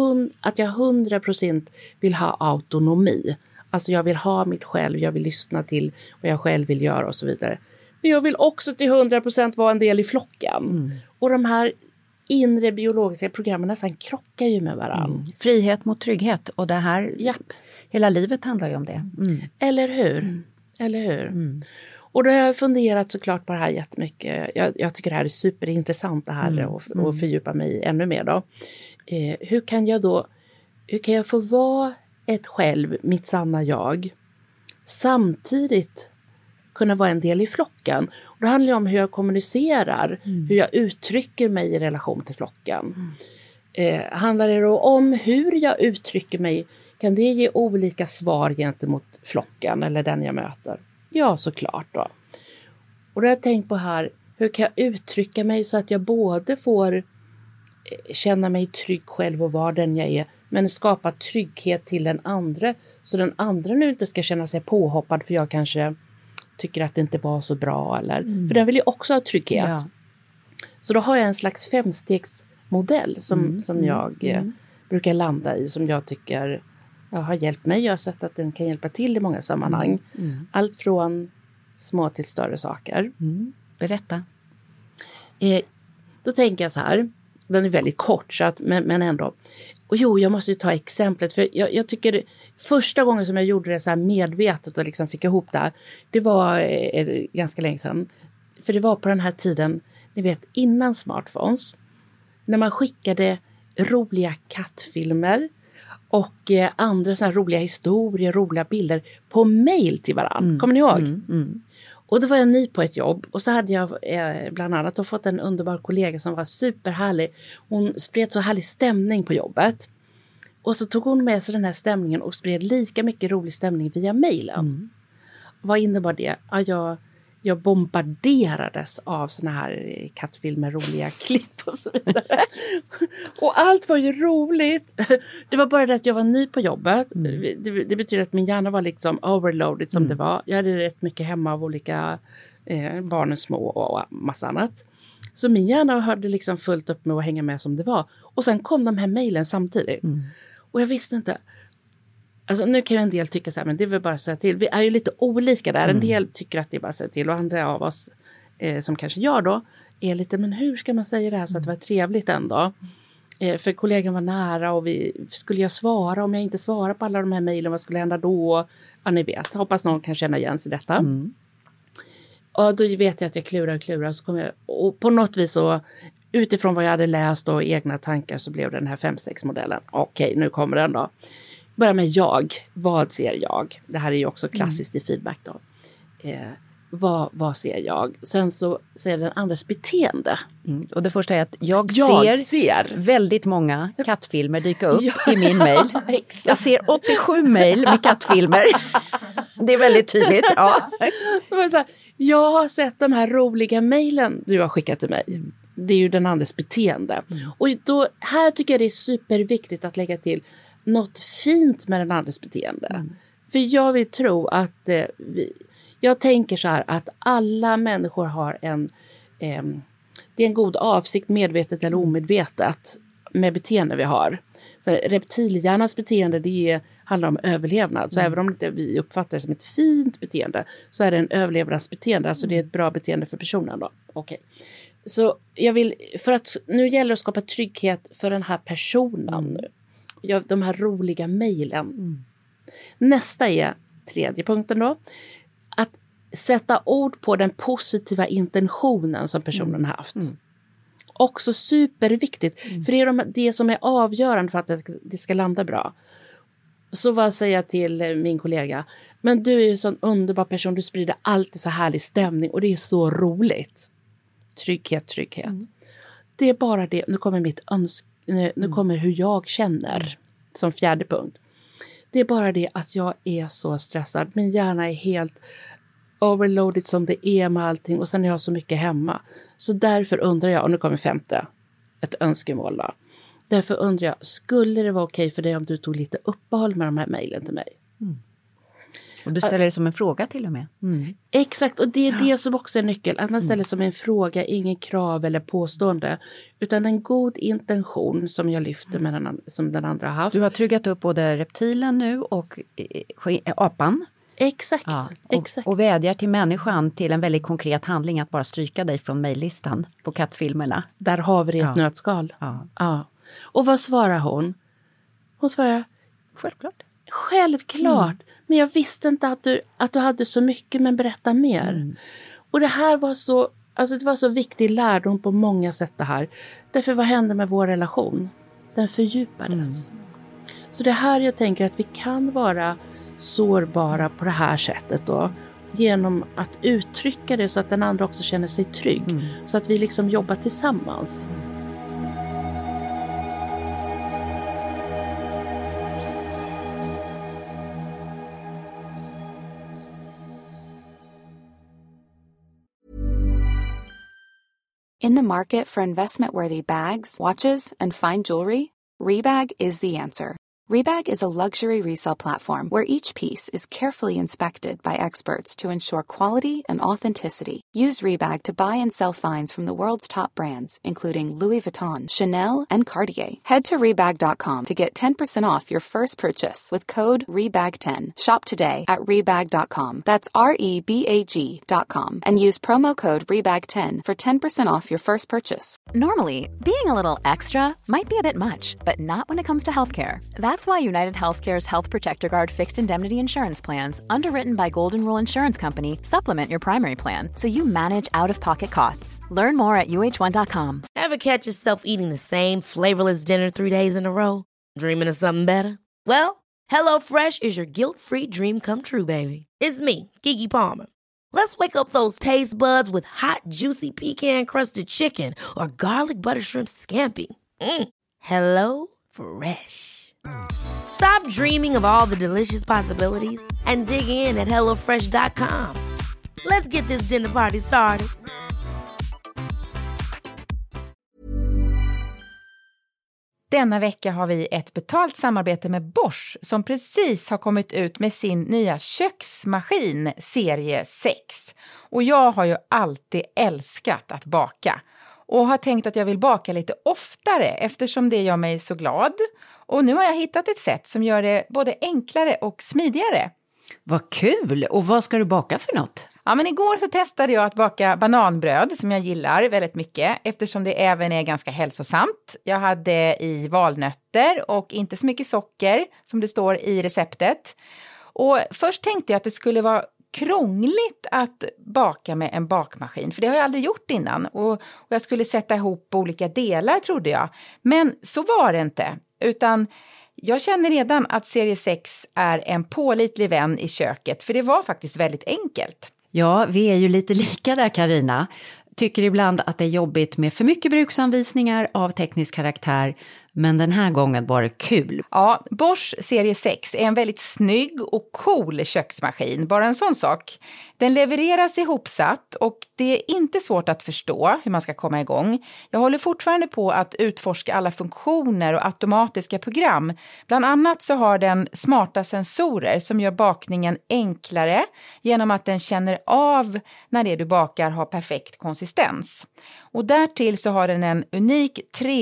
100% vill ha autonomi. Alltså jag vill ha mitt själv, jag vill lyssna till vad jag själv vill göra och så vidare. Men jag vill också till 100% vara en del i flocken. Och de här inre biologiska programmen nästan krockar ju med varandra. Frihet mot trygghet, och det här, hela livet handlar ju om det. Eller hur? Eller hur? Och då har jag funderat såklart på det här jättemycket. Jag tycker det här är superintressant det här och fördjupa mig ännu mer då. Hur kan jag få vara ett själv, mitt sanna jag, samtidigt kunna vara en del i flocken? Och det handlar om hur jag kommunicerar, hur jag uttrycker mig i relation till flocken. Handlar det då om hur jag uttrycker mig, kan det ge olika svar gentemot flocken eller den jag möter? Ja, såklart då. Och det har jag tänkt på här, hur kan jag uttrycka mig så att jag både får känna mig trygg själv och vara den jag är, men skapa trygghet till den andra, så den andra nu inte ska känna sig påhoppad för jag kanske tycker att det inte var så bra, eller för den vill ju också ha trygghet. Ja. Så då har jag en slags 5-stegsmodell som jag brukar landa i, som jag tycker har hjälpt mig. Jag har sett att den kan hjälpa till i många sammanhang. Allt från små till större saker. Berätta. Då tänker jag så här. Den är väldigt kort, så att, men ändå. Och jag måste ju ta exemplet. För jag tycker första gången som jag gjorde det så här medvetet och liksom fick ihop det här. Det var ganska länge sedan. För det var på den här tiden, ni vet, innan smartphones. När man skickade roliga kattfilmer och andra såna här roliga historier, roliga bilder på mail till varann. Kommer ni ihåg? Och då var jag ny på ett jobb. Och så hade jag bland annat fått en underbar kollega som var superhärlig. Hon spred så härlig stämning på jobbet. Och så tog hon med sig den här stämningen och spred lika mycket rolig stämning via mailen. Vad innebar det? Ja, jag bombarderades av såna här kattfilmer, roliga klipp och så vidare. Och allt var ju roligt. Det var bara det att jag var ny på jobbet. Det betyder att min hjärna var liksom overloaded som det var. Jag hade rätt mycket hemma av olika barnen små och massa annat. Så min hjärna hade liksom fullt upp med att hänga med som det var. Och sen kom de här mejlen samtidigt. Och jag visste inte. Alltså nu kan ju en del tycka så här, men det är väl bara att säga till. Vi är ju lite olika där. En del tycker att det är bara att säga till. Och andra av oss, som kanske jag då, är lite, men hur ska man säga det här så att det var trevligt ändå? För kollegan var nära och skulle jag svara? Om jag inte svarar på alla de här mejlen, vad skulle hända då? Ja, ni vet. Hoppas någon kan känna igen sig i detta. Och då vet jag att jag klurar. Så kom jag, och på något vis så, utifrån vad jag hade läst och egna tankar, så blev det den här 5-6-modellen. Okej, nu kommer den då. Börja med jag. Vad ser jag? Det här är ju också klassiskt i feedback då. Vad ser jag? Sen så ser den andras beteende. Och det första är att jag ser väldigt många kattfilmer dyka upp i min mejl. Jag ser 87 mejl med kattfilmer. Det är väldigt tydligt. Ja. Jag har sett de här roliga mejlen du har skickat till mig. Det är ju den andras beteende. Och då, här tycker jag det är superviktigt att lägga till något fint med den andras beteende. För jag vill tro att Jag tänker så här att alla människor har det är en god avsikt, medvetet eller omedvetet, med beteende vi har. Så reptilhjärnans beteende, handlar om överlevnad. Så även om inte vi uppfattar det som ett fint beteende, så är det en överlevnadsbeteende. Alltså det är ett bra beteende för personen då. Okej. Så nu gäller det att skapa trygghet för den här personen. De här roliga mejlen. Nästa är 3:e punkten då. Att sätta ord på den positiva intentionen som personen har haft. Också superviktigt. För det är det som är avgörande för att det ska landa bra. Så vad säger jag till min kollega? Men du är ju en sån underbar person. Du sprider alltid så härlig stämning. Och det är så roligt. Trygghet. Det är bara det. Nu kommer nu kommer hur jag känner. Som 4:e punkt. Det är bara det att jag är så stressad. Min hjärna är helt overloaded som det är med allting. Och sen är jag så mycket hemma. Så därför undrar jag, och nu kommer 5:e, ett önskemål då. Därför undrar jag, skulle det vara okej för dig om du tog lite uppehåll med de här mejlen till mig? Och du ställer det som en fråga till och med. Exakt, och det är det som också är nyckeln. Att man ställer som en fråga, ingen krav eller påstående. Utan en god intention som jag lyfter som den andra har haft. Du har tryggat upp både reptilen nu och apan. Exakt, exakt. Och vädjar till människan till en väldigt konkret handling, att bara stryka dig från mejllistan på kattfilmerna. Där har vi det i ett nötskal. Ja. Och vad svarar hon? Hon svarar, Självklart. Men jag visste inte att du hade så mycket, men berätta mer. Och det här var så, alltså det var så viktig lärdom på många sätt det här. Därför vad hände med vår relation? Den fördjupades. Så det här jag tänker att vi kan vara sårbara på det här sättet då. Genom att uttrycka det så att den andra också känner sig trygg. Så att vi liksom jobbar tillsammans. In the market for investment-worthy bags, watches, and fine jewelry, Rebag is the answer. Rebag is a luxury resale platform where each piece is carefully inspected by experts to ensure quality and authenticity. Use Rebag to buy and sell finds from the world's top brands, including Louis Vuitton, Chanel, and Cartier. Head to Rebag.com to get 10% off your first purchase with code REBAG10. Shop today at Rebag.com. That's REBAG.com. And use promo code REBAG10 for 10% off your first purchase. Normally, being a little extra might be a bit much, but not when it comes to healthcare. That's why United Healthcare's Health Protector Guard fixed indemnity insurance plans, underwritten by Golden Rule Insurance Company, supplement your primary plan so you manage out-of-pocket costs. Learn more at UH1.com. Ever catch yourself eating the same flavorless dinner 3 days in a row? Dreaming of something better? Well, HelloFresh is your guilt-free dream come true, baby. It's me, Keke Palmer. Let's wake up those taste buds with hot, juicy pecan-crusted chicken or garlic butter shrimp scampi. Hello Fresh. Stop dreaming of all the delicious possibilities and dig in at HelloFresh.com. Let's get this dinner party started. Denna vecka har vi ett betalt samarbete med Bosch som precis har kommit ut med sin nya köksmaskin serie 6. Och jag har ju alltid älskat att baka. Och har tänkt att jag vill baka lite oftare eftersom det gör mig så glad. Och nu har jag hittat ett sätt som gör det både enklare och smidigare. Vad kul! Och vad ska du baka för något? Ja, men igår så testade jag att baka bananbröd som jag gillar väldigt mycket eftersom det även är ganska hälsosamt. Jag hade i valnötter och inte så mycket socker som det står i receptet. Och först tänkte jag att det skulle vara krångligt att baka med en bakmaskin, för det har jag aldrig gjort innan. Och jag skulle sätta ihop olika delar trodde jag. Men så var det inte, utan jag känner redan att serie 6 är en pålitlig vän i köket, för det var faktiskt väldigt enkelt. Ja, vi är ju lite lika där, Carina. Tycker ibland att det är jobbigt med för mycket bruksanvisningar av teknisk karaktär. Men den här gången var det kul. Ja, Bosch serie 6 är en väldigt snygg och cool köksmaskin. Bara en sån sak. Den levereras ihopsatt och det är inte svårt att förstå hur man ska komma igång. Jag håller fortfarande på att utforska alla funktioner och automatiska program. Bland annat så har den smarta sensorer som gör bakningen enklare genom att den känner av när det du bakar har perfekt konsistens. Och därtill så har den en unik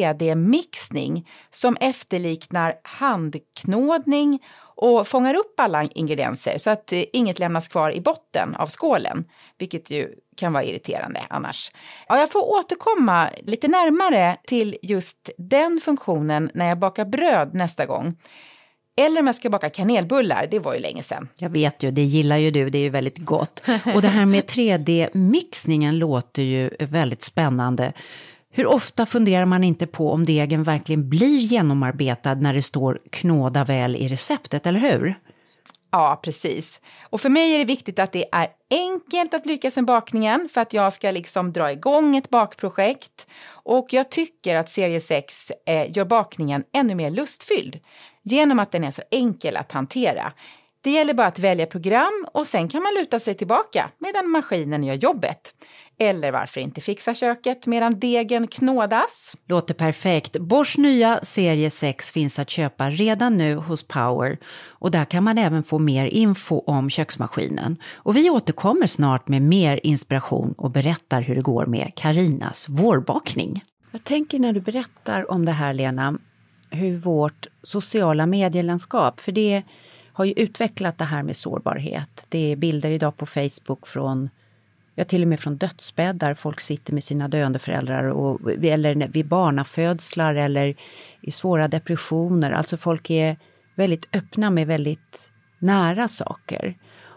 3D-mixning som efterliknar handknådning och fångar upp alla ingredienser så att inget lämnas kvar i botten av skålen, vilket ju kan vara irriterande annars. Ja, jag får återkomma lite närmare till just den funktionen när jag bakar bröd nästa gång. Eller om jag ska baka kanelbullar, det var ju länge sedan. Jag vet ju, det gillar ju du, det är ju väldigt gott. Och det här med 3D-mixningen låter ju väldigt spännande. Hur ofta funderar man inte på om degen verkligen blir genomarbetad när det står knåda väl i receptet, eller hur? Ja, precis. Och för mig är det viktigt att det är enkelt att lyckas med bakningen för att jag ska liksom dra igång ett bakprojekt. Och jag tycker att serie 6 gör bakningen ännu mer lustfylld genom att den är så enkel att hantera. Det gäller bara att välja program och sen kan man luta sig tillbaka medan maskinen gör jobbet. Eller varför inte fixa köket medan degen knådas? Låter perfekt. Bosch nya serie 6 finns att köpa redan nu hos Power. Och där kan man även få mer info om köksmaskinen. Och vi återkommer snart med mer inspiration och berättar hur det går med Karinas vårbakning. Jag tänker när du berättar om det här, Lena, hur vårt sociala medielandskap, för det har ju utvecklat det här med sårbarhet. Det är bilder idag på Facebook från, ja, till och med från dödsbädd där folk sitter med sina döende föräldrar eller vid barnafödslar eller i svåra depressioner. Alltså folk är väldigt öppna med väldigt nära saker.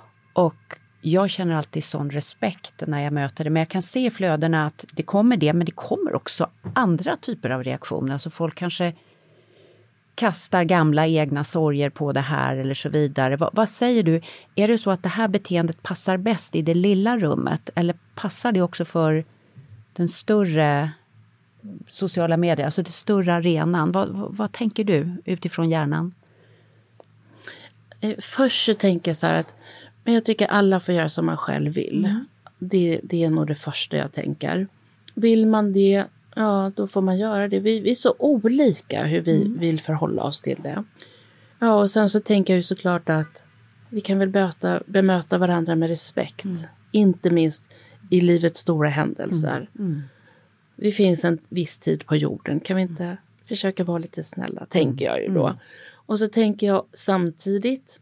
Och jag känner alltid sån respekt när jag möter det. Men jag kan se i flödena att det kommer det, men det kommer också andra typer av reaktioner. Alltså folk kanske kastar gamla egna sorger på det här eller så vidare. Vad säger du? Är det så att det här beteendet passar bäst i det lilla rummet? Eller passar det också för den större sociala medier? Alltså den större arenan? Vad tänker du utifrån hjärnan? Först så tänker jag så här att men jag tycker alla får göra som man själv vill. Mm. Det är nog det första jag tänker. Vill man det, ja, då får man göra det. Vi är så olika hur vi vill förhålla oss till det. Ja, och sen så tänker jag ju såklart att vi kan väl bemöta varandra med respekt. Mm. Inte minst i livets stora händelser. Det finns en viss tid på jorden. Kan vi inte försöka vara lite snälla, tänker jag ju då. Och så tänker jag samtidigt,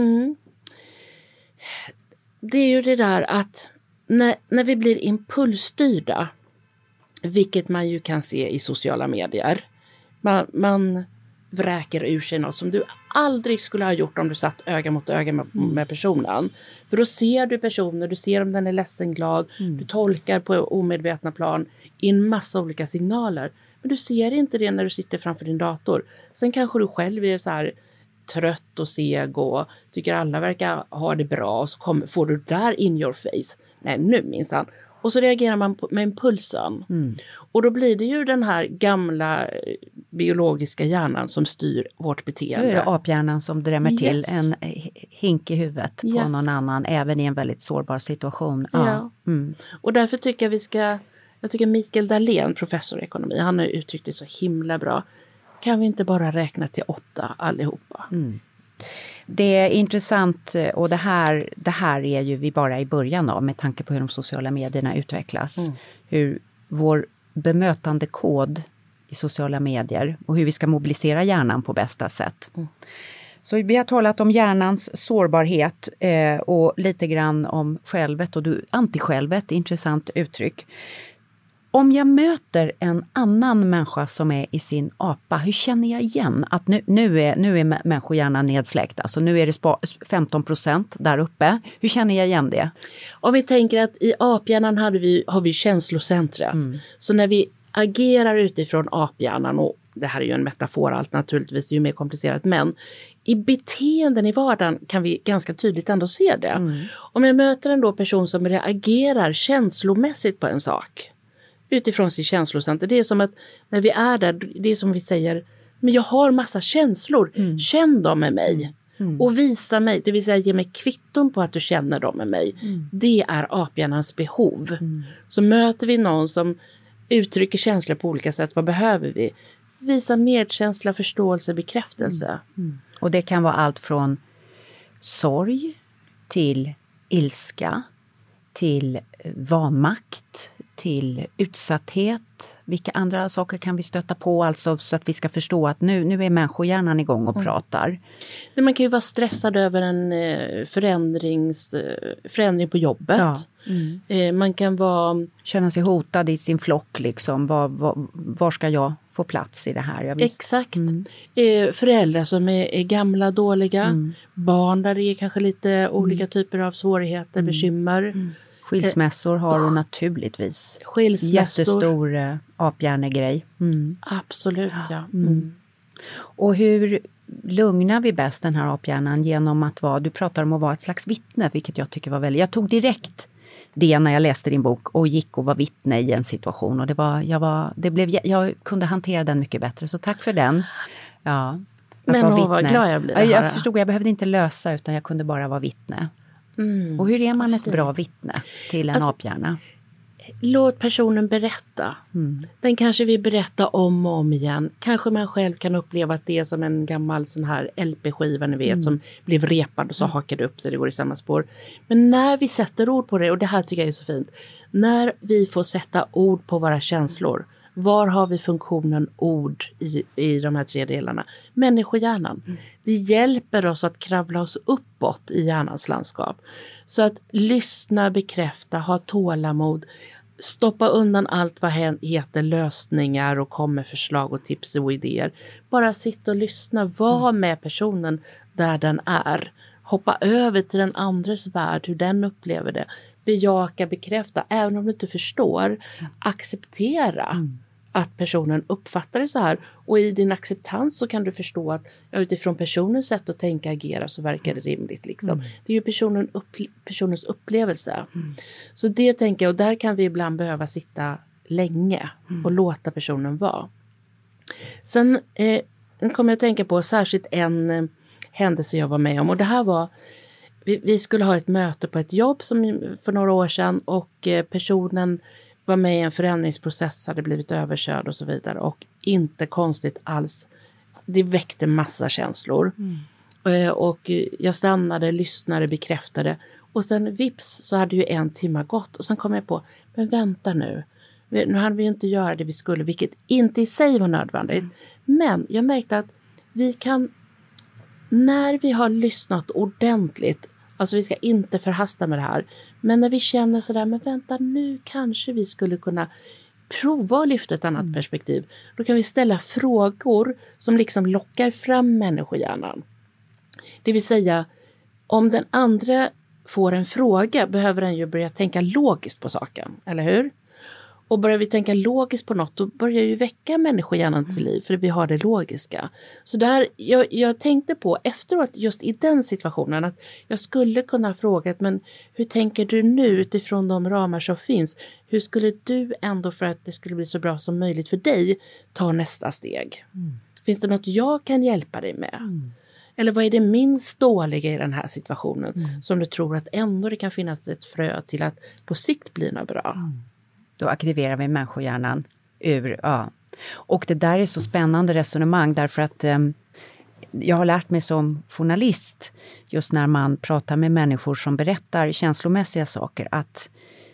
det är ju det där att när vi blir impulsstyrda, vilket man ju kan se i sociala medier. Man vräker ur sig något som du aldrig skulle ha gjort om du satt öga mot öga med personen. För då ser du personen, du ser om den är ledsen, glad. Du tolkar på omedvetna plan i en massa olika signaler. Men du ser inte det när du sitter framför din dator. Sen kanske du själv är så här trött och seg och tycker alla verkar ha det bra. Och så får du där in your face. Nej, nu minsann. Och så reagerar man med impulsen. Och då blir det ju den här gamla biologiska hjärnan som styr vårt beteende. Då är det aphjärnan som drämmer till en hink i huvudet på någon annan. Även i en väldigt sårbar situation. Ja. Och därför tycker jag tycker Mikael Dahlén, professor i ekonomi, han har uttryckt det så himla bra. Kan vi inte bara räkna till 8 allihopa? Det är intressant och det här är ju vi bara i början av med tanke på hur de sociala medierna utvecklas. Hur vår bemötande kod i sociala medier och hur vi ska mobilisera hjärnan på bästa sätt. Så vi har talat om hjärnans sårbarhet och lite grann om självet och antisjälvet, intressant uttryck. Om jag möter en annan människa som är i sin apa, hur känner jag igen att nu är människohjärnan nedsläckt? Alltså nu är det 15% där uppe. Hur känner jag igen det? Om vi tänker att i aphjärnan har vi känslocentret. Så när vi agerar utifrån aphjärnan, och det här är ju en metafor allt naturligtvis, det är ju mer komplicerat, men i beteenden i vardagen kan vi ganska tydligt ändå se det. Om jag möter en person som reagerar känslomässigt på en sak utifrån sin känslocenter. Det är som att när vi är där, det är som vi säger, Men jag har massa känslor. Känn dem med mig. Och visa mig, det vill säga ge mig kvitton på att du känner dem med mig. Det är aphjärnans behov. Så möter vi någon som uttrycker känslor på olika sätt, vad behöver vi? Visa medkänsla, förståelse, bekräftelse. Och det kan vara allt från sorg till ilska, till vanmakt, till utsatthet. Vilka andra saker kan vi stöta på, alltså så att vi ska förstå att nu är människohjärnan igång och pratar. Man kan ju vara stressad över en förändring på jobbet. Ja. Man kan känna sig hotad i sin flock liksom. Var ska jag få plats i det här? Exakt. Föräldrar som är gamla, dåliga. Barn där det är kanske lite olika typer av svårigheter, bekymmer. Skilsmässor har du naturligtvis. Jättestor aphjärnegrej. Absolut, ja. Och hur lugnar vi bäst den här aphjärnan genom att du pratar om att vara ett slags vittne, vilket jag tycker var väldigt... Jag tog direkt det när jag läste din bok och gick och var vittne i en situation. Och jag kunde hantera den mycket bättre, så tack för den. Ja, men vad glad jag blir. Jag förstod, jag behövde inte lösa utan jag kunde bara vara vittne. Och hur är man ett bra vittne till en aphjärna? Låt personen berätta. Den kanske vill berätta om och om igen. Kanske man själv kan uppleva att det är som en gammal sån här LP-skiva ni vet som blev repad och så hakade upp så det går i samma spår. Men när vi sätter ord på det, och det här tycker jag är så fint. När vi får sätta ord på våra känslor. Var har vi funktionen ord i de här 3 delarna? Människohjärnan. Det hjälper oss att kravla oss uppåt i hjärnans landskap. Så att lyssna, bekräfta, ha tålamod. Stoppa undan allt vad heter lösningar och kom med förslag och tips och idéer. Bara sitta och lyssna. Var med personen där den är. Hoppa över till den andres värld, hur den upplever det. Bejaka, bekräfta. Även om du inte förstår, acceptera att personen uppfattar det så här. Och i din acceptans så kan du förstå att utifrån personens sätt att tänka och agera så verkar det rimligt. Liksom. Det är ju personens upplevelse. Så det tänker jag, och där kan vi ibland behöva sitta länge och låta personen vara. Sen kommer jag att tänka på särskilt en händelse jag var med om. Och det här var, vi skulle ha ett möte på ett jobb som för några år sedan och personen var med i en förändringsprocess, hade blivit överkörd och så vidare. Och inte konstigt alls. Det väckte massa känslor. Och jag stannade, lyssnade, bekräftade. Och sen vips så hade ju 1 timme gått. Och sen kom jag på, men vänta nu. Nu hade vi ju inte göra det vi skulle, vilket inte i sig var nödvändigt. Men jag märkte att vi kan, när vi har lyssnat ordentligt, alltså vi ska inte förhasta med det här. Men när vi känner sådär, men vänta nu kanske vi skulle kunna prova att lyfta ett annat perspektiv. Då kan vi ställa frågor som liksom lockar fram människohjärnan. Det vill säga, om den andra får en fråga behöver den ju börja tänka logiskt på saken, eller hur? Och börjar vi tänka logiskt på något, då börjar ju väcka människohjärnan till liv, för vi har det logiska. Så där, jag tänkte på efteråt, just i den situationen, att jag skulle kunna fråga, men hur tänker du nu utifrån de ramar som finns? Hur skulle du ändå, för att det skulle bli så bra som möjligt för dig, ta nästa steg? Finns det något jag kan hjälpa dig med? Eller vad är det minst dåliga i den här situationen som du tror att ändå det kan finnas ett frö till att på sikt bli något bra? Då aktiverar vi människohjärnan Och det där är så spännande resonemang, därför att jag har lärt mig som journalist, just när man pratar med människor som berättar känslomässiga saker, att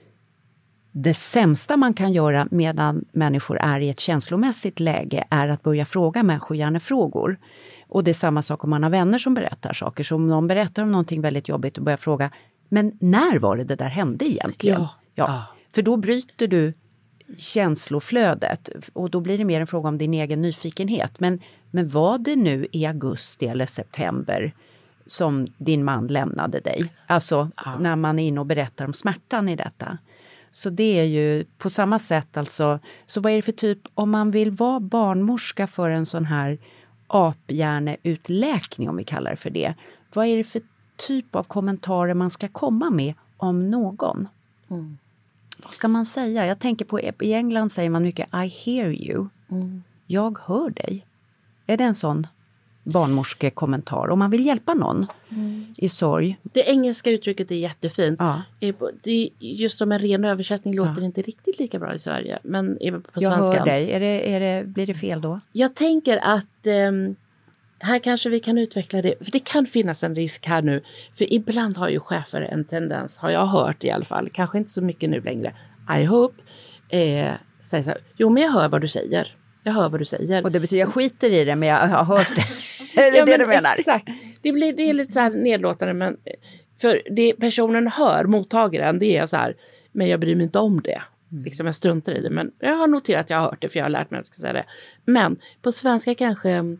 det sämsta man kan göra medan människor är i ett känslomässigt läge är att börja fråga människohjärnefrågor. Och det är samma sak om man har vänner som berättar saker. Så om någon berättar om någonting väldigt jobbigt och börjar fråga, men när var det där hände egentligen? Ja. För då bryter du känsloflödet och då blir det mer en fråga om din egen nyfikenhet. Men var det nu i augusti eller september som din man lämnade dig? Alltså när man är inne och berättar om smärtan i detta. Så det är ju på samma sätt alltså. Så vad är det för typ, om man vill vara barnmorska för en sån här aphjärneutläkning, om vi kallar det för det. Vad är det för typ av kommentarer man ska komma med om någon? Vad ska man säga? Jag tänker på, i England säger man mycket I hear you. Jag hör dig. Är det en sån barnmorskekommentar? Om man vill hjälpa någon i sorg. Det engelska uttrycket är jättefint. Ja. Det är just som en ren översättning låter det inte riktigt lika bra i Sverige. Men på jag svenskan. Hör dig. Blir det fel då? Jag tänker att här kanske vi kan utveckla det. För det kan finnas en risk här nu. För ibland har ju chefer en tendens, har jag hört i alla fall. Kanske inte så mycket nu längre. I hope. Säger så här, jo men jag hör vad du säger. Och det betyder jag skiter i det, men jag har hört det. Är det det du menar? Exakt. Det är lite så här nedlåtande, men för det personen hör, mottagaren, det är så här, men jag bryr mig inte om det. Liksom jag struntar i det, men jag har noterat att jag har hört det, för jag har lärt mig att jag ska säga det. Men på svenska kanske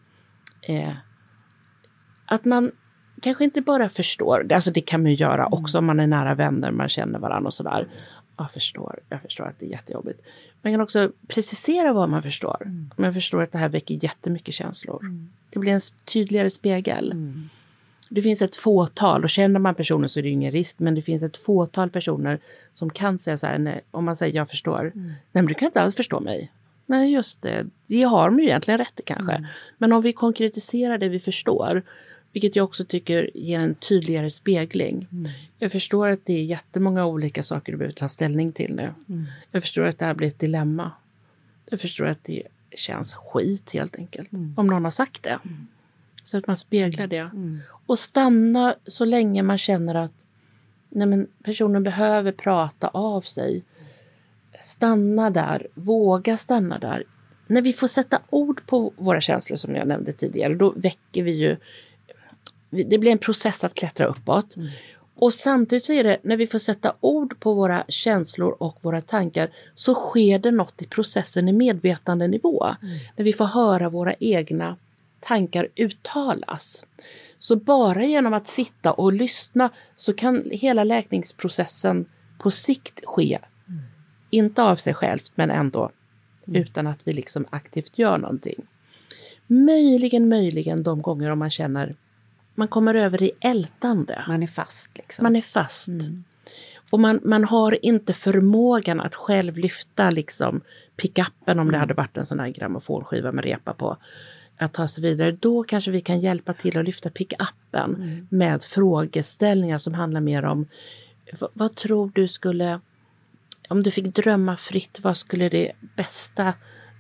att man kanske inte bara förstår, alltså det kan man ju göra också om man är nära vänner, man känner varandra och sådär. Jag förstår att det är jättejobbigt. Man kan också precisera vad man förstår. Man förstår att det här väcker jättemycket känslor. Det blir en tydligare spegel. Det finns ett fåtal, och känner man personen så är det ingen risk, men det finns ett fåtal personer som kan säga så här, nej, om man säger jag förstår. Nej, men du kan inte alls förstå mig. Nej, just det. Det har de ju egentligen rätt kanske. Men om vi konkretiserar det vi förstår, vilket jag också tycker ger en tydligare spegling. Jag förstår att det är jättemånga olika saker du behöver ta ställning till nu. Jag förstår att det här blir ett dilemma. Jag förstår att det känns skit helt enkelt. Om någon har sagt det. Så att man speglar det. Och stanna så länge man känner att nej men, personen behöver prata av sig. Stanna där. Våga stanna där. När vi får sätta ord på våra känslor som jag nämnde tidigare, då väcker vi ju. Det blir en process att klättra uppåt. Och samtidigt så är det, när vi får sätta ord på våra känslor och våra tankar, så sker det något i processen i medvetandenivå. När vi får höra våra egna tankar uttalas. Så bara genom att sitta och lyssna så kan hela läkningsprocessen på sikt ske. Inte av sig självt, men ändå. Utan att vi liksom aktivt gör någonting. Möjligen de gånger om man känner man kommer över i ältande. Man är fast liksom. Man är fast. Och man har inte förmågan att själv lyfta liksom pick-upen, om det hade varit en sån här grammofonskiva med repa på. Att ta sig vidare. Då kanske vi kan hjälpa till att lyfta pick-upen med frågeställningar som handlar mer om vad tror du skulle, om du fick drömma fritt, vad skulle det bästa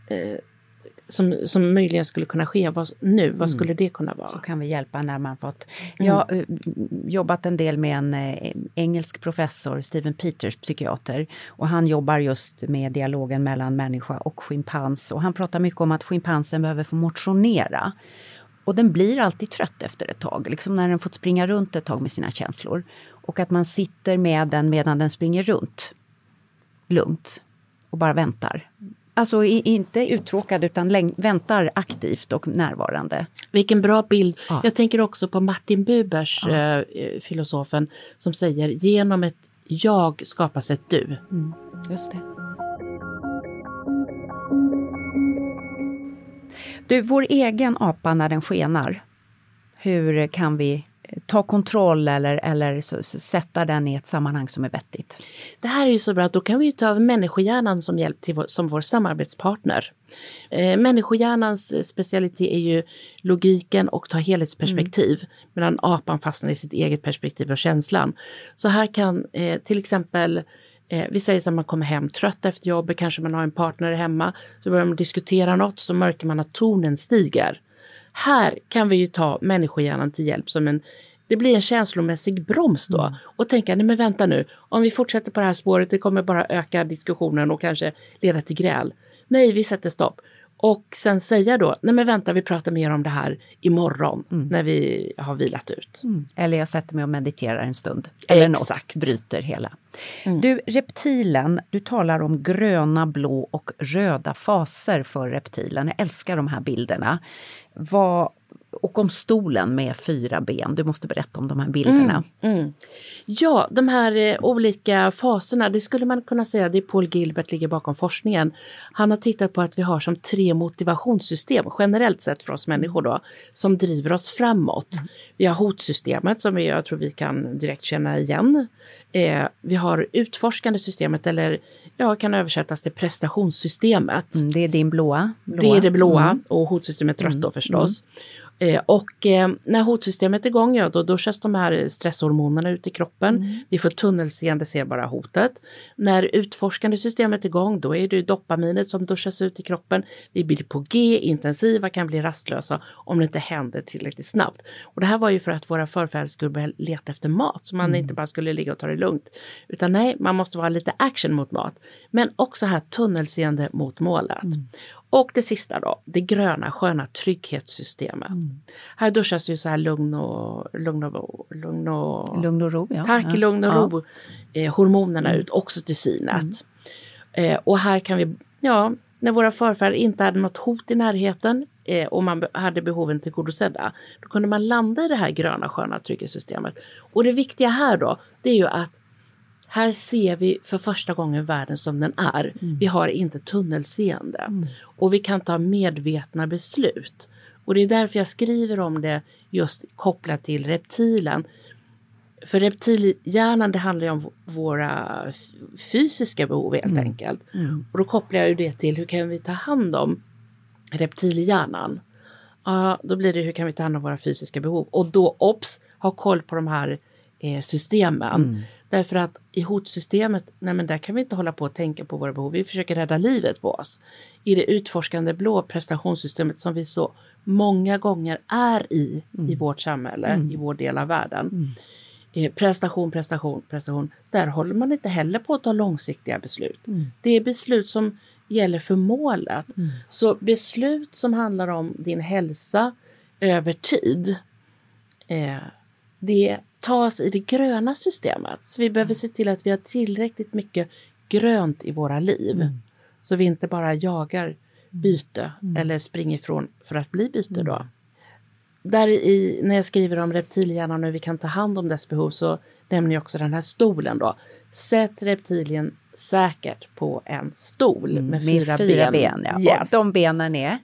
som möjligen skulle kunna ske vad skulle det kunna vara? Så kan vi hjälpa när man fått. Jag har jobbat en del med en engelsk professor, Steven Peters, psykiater, och han jobbar just med dialogen mellan människa och schimpans, och han pratar mycket om att schimpansen behöver få motionera, och den blir alltid trött efter ett tag, liksom när den fått springa runt ett tag med sina känslor, och att man sitter med den medan den springer runt lugnt och bara väntar. Alltså inte uttråkad, utan väntar aktivt och närvarande. Vilken bra bild. Ja. Jag tänker också på Martin Bubers, filosofen, som säger genom ett jag skapas ett du. Just det. Du, vår egen apa när den skenar. Hur kan vi ta kontroll eller sätta den i ett sammanhang som är vettigt? Det här är ju så bra att då kan vi ju ta människohjärnan som hjälp till som vår samarbetspartner. Människohjärnans specialitet är ju logiken och ta helhetsperspektiv, medan apan fastnar i sitt eget perspektiv och känslan. Så här kan till exempel vi säger att man kommer hem trött efter jobbet, kanske man har en partner hemma, så börjar man diskutera något, så märker man att tonen stiger. Här kan vi ju ta människohjärnan till hjälp som det blir en känslomässig broms då. Och tänka, nej men vänta nu, om vi fortsätter på det här spåret, det kommer bara öka diskussionen och kanske leda till gräl. Nej, vi sätter stopp. Och sen säga då, nej men vänta, vi pratar mer om det här imorgon när vi har vilat ut. Eller jag sätter mig och mediterar en stund. Eller något, bryter hela. Du, reptilen, du talar om gröna, blå och röda faser för reptilen. Jag älskar de här bilderna. och om stolen med 4 ben. Du måste berätta om de här bilderna. Ja, de här olika faserna, det skulle man kunna säga, det är Paul Gilbert ligger bakom forskningen. Han har tittat på att vi har som 3 motivationssystem generellt sett för oss människor då, som driver oss framåt. Vi har hotsystemet som jag tror vi kan direkt känna igen. Vi har utforskande systemet, eller kan översättas till prestationssystemet. Det är din blåa. Det är det blåa och hotsystemet rött då förstås. Och när hotsystemet är igång, då duschas de här stresshormonerna ut i kroppen. Vi får tunnelseende, ser bara hotet. När utforskande systemet är igång, då är det dopaminet som duschas ut i kroppen. Vi blir på G, intensiva, kan bli rastlösa om det inte händer tillräckligt snabbt. Och det här var ju för att våra förfäder skulle börja leta efter mat, så man inte bara skulle ligga och ta det lugnt. Utan nej, man måste vara lite action mot mat. Men också här tunnelseende mot målet. Och det sista då, det gröna sköna trygghetssystemet. Här duschas ju så här lugn och ro. Ja. Tack, lugn och ro. Hormonerna ut, oxytocinet. Och här kan vi, när våra förfäder inte hade något hot i närheten och man hade behoven tillgodosedda, då kunde man landa i det här gröna sköna trygghetssystemet. Och det viktiga här då, det är ju att här ser vi för första gången världen som den är. Vi har inte tunnelseende. Och vi kan ta medvetna beslut. Och det är därför jag skriver om det just kopplat till reptilen. För reptilhjärnan, det handlar ju om våra fysiska behov helt enkelt. Och då kopplar jag ju det till hur kan vi ta hand om reptilhjärnan. Då blir det hur kan vi ta hand om våra fysiska behov. Och då ha koll på de här systemen. Därför att i hotsystemet, där kan vi inte hålla på och tänka på våra behov. Vi försöker rädda livet på oss. I det utforskande blå prestationssystemet som vi så många gånger är i vårt samhälle, i vår del av världen. Prestation. Där håller man inte heller på att ta långsiktiga beslut. Det är beslut som gäller för målet. Så beslut som handlar om din hälsa över tid, det tas i det gröna systemet. Så vi behöver se till att vi har tillräckligt mycket grönt i våra liv. Så vi inte bara jagar byte eller springer ifrån för att bli byte då. När jag skriver om reptilhjärnan och hur vi kan ta hand om dess behov, så nämner jag också den här stolen då. Sätt reptilien säkert på en stol med 4 ben. Ja. Yes. Och de benen är?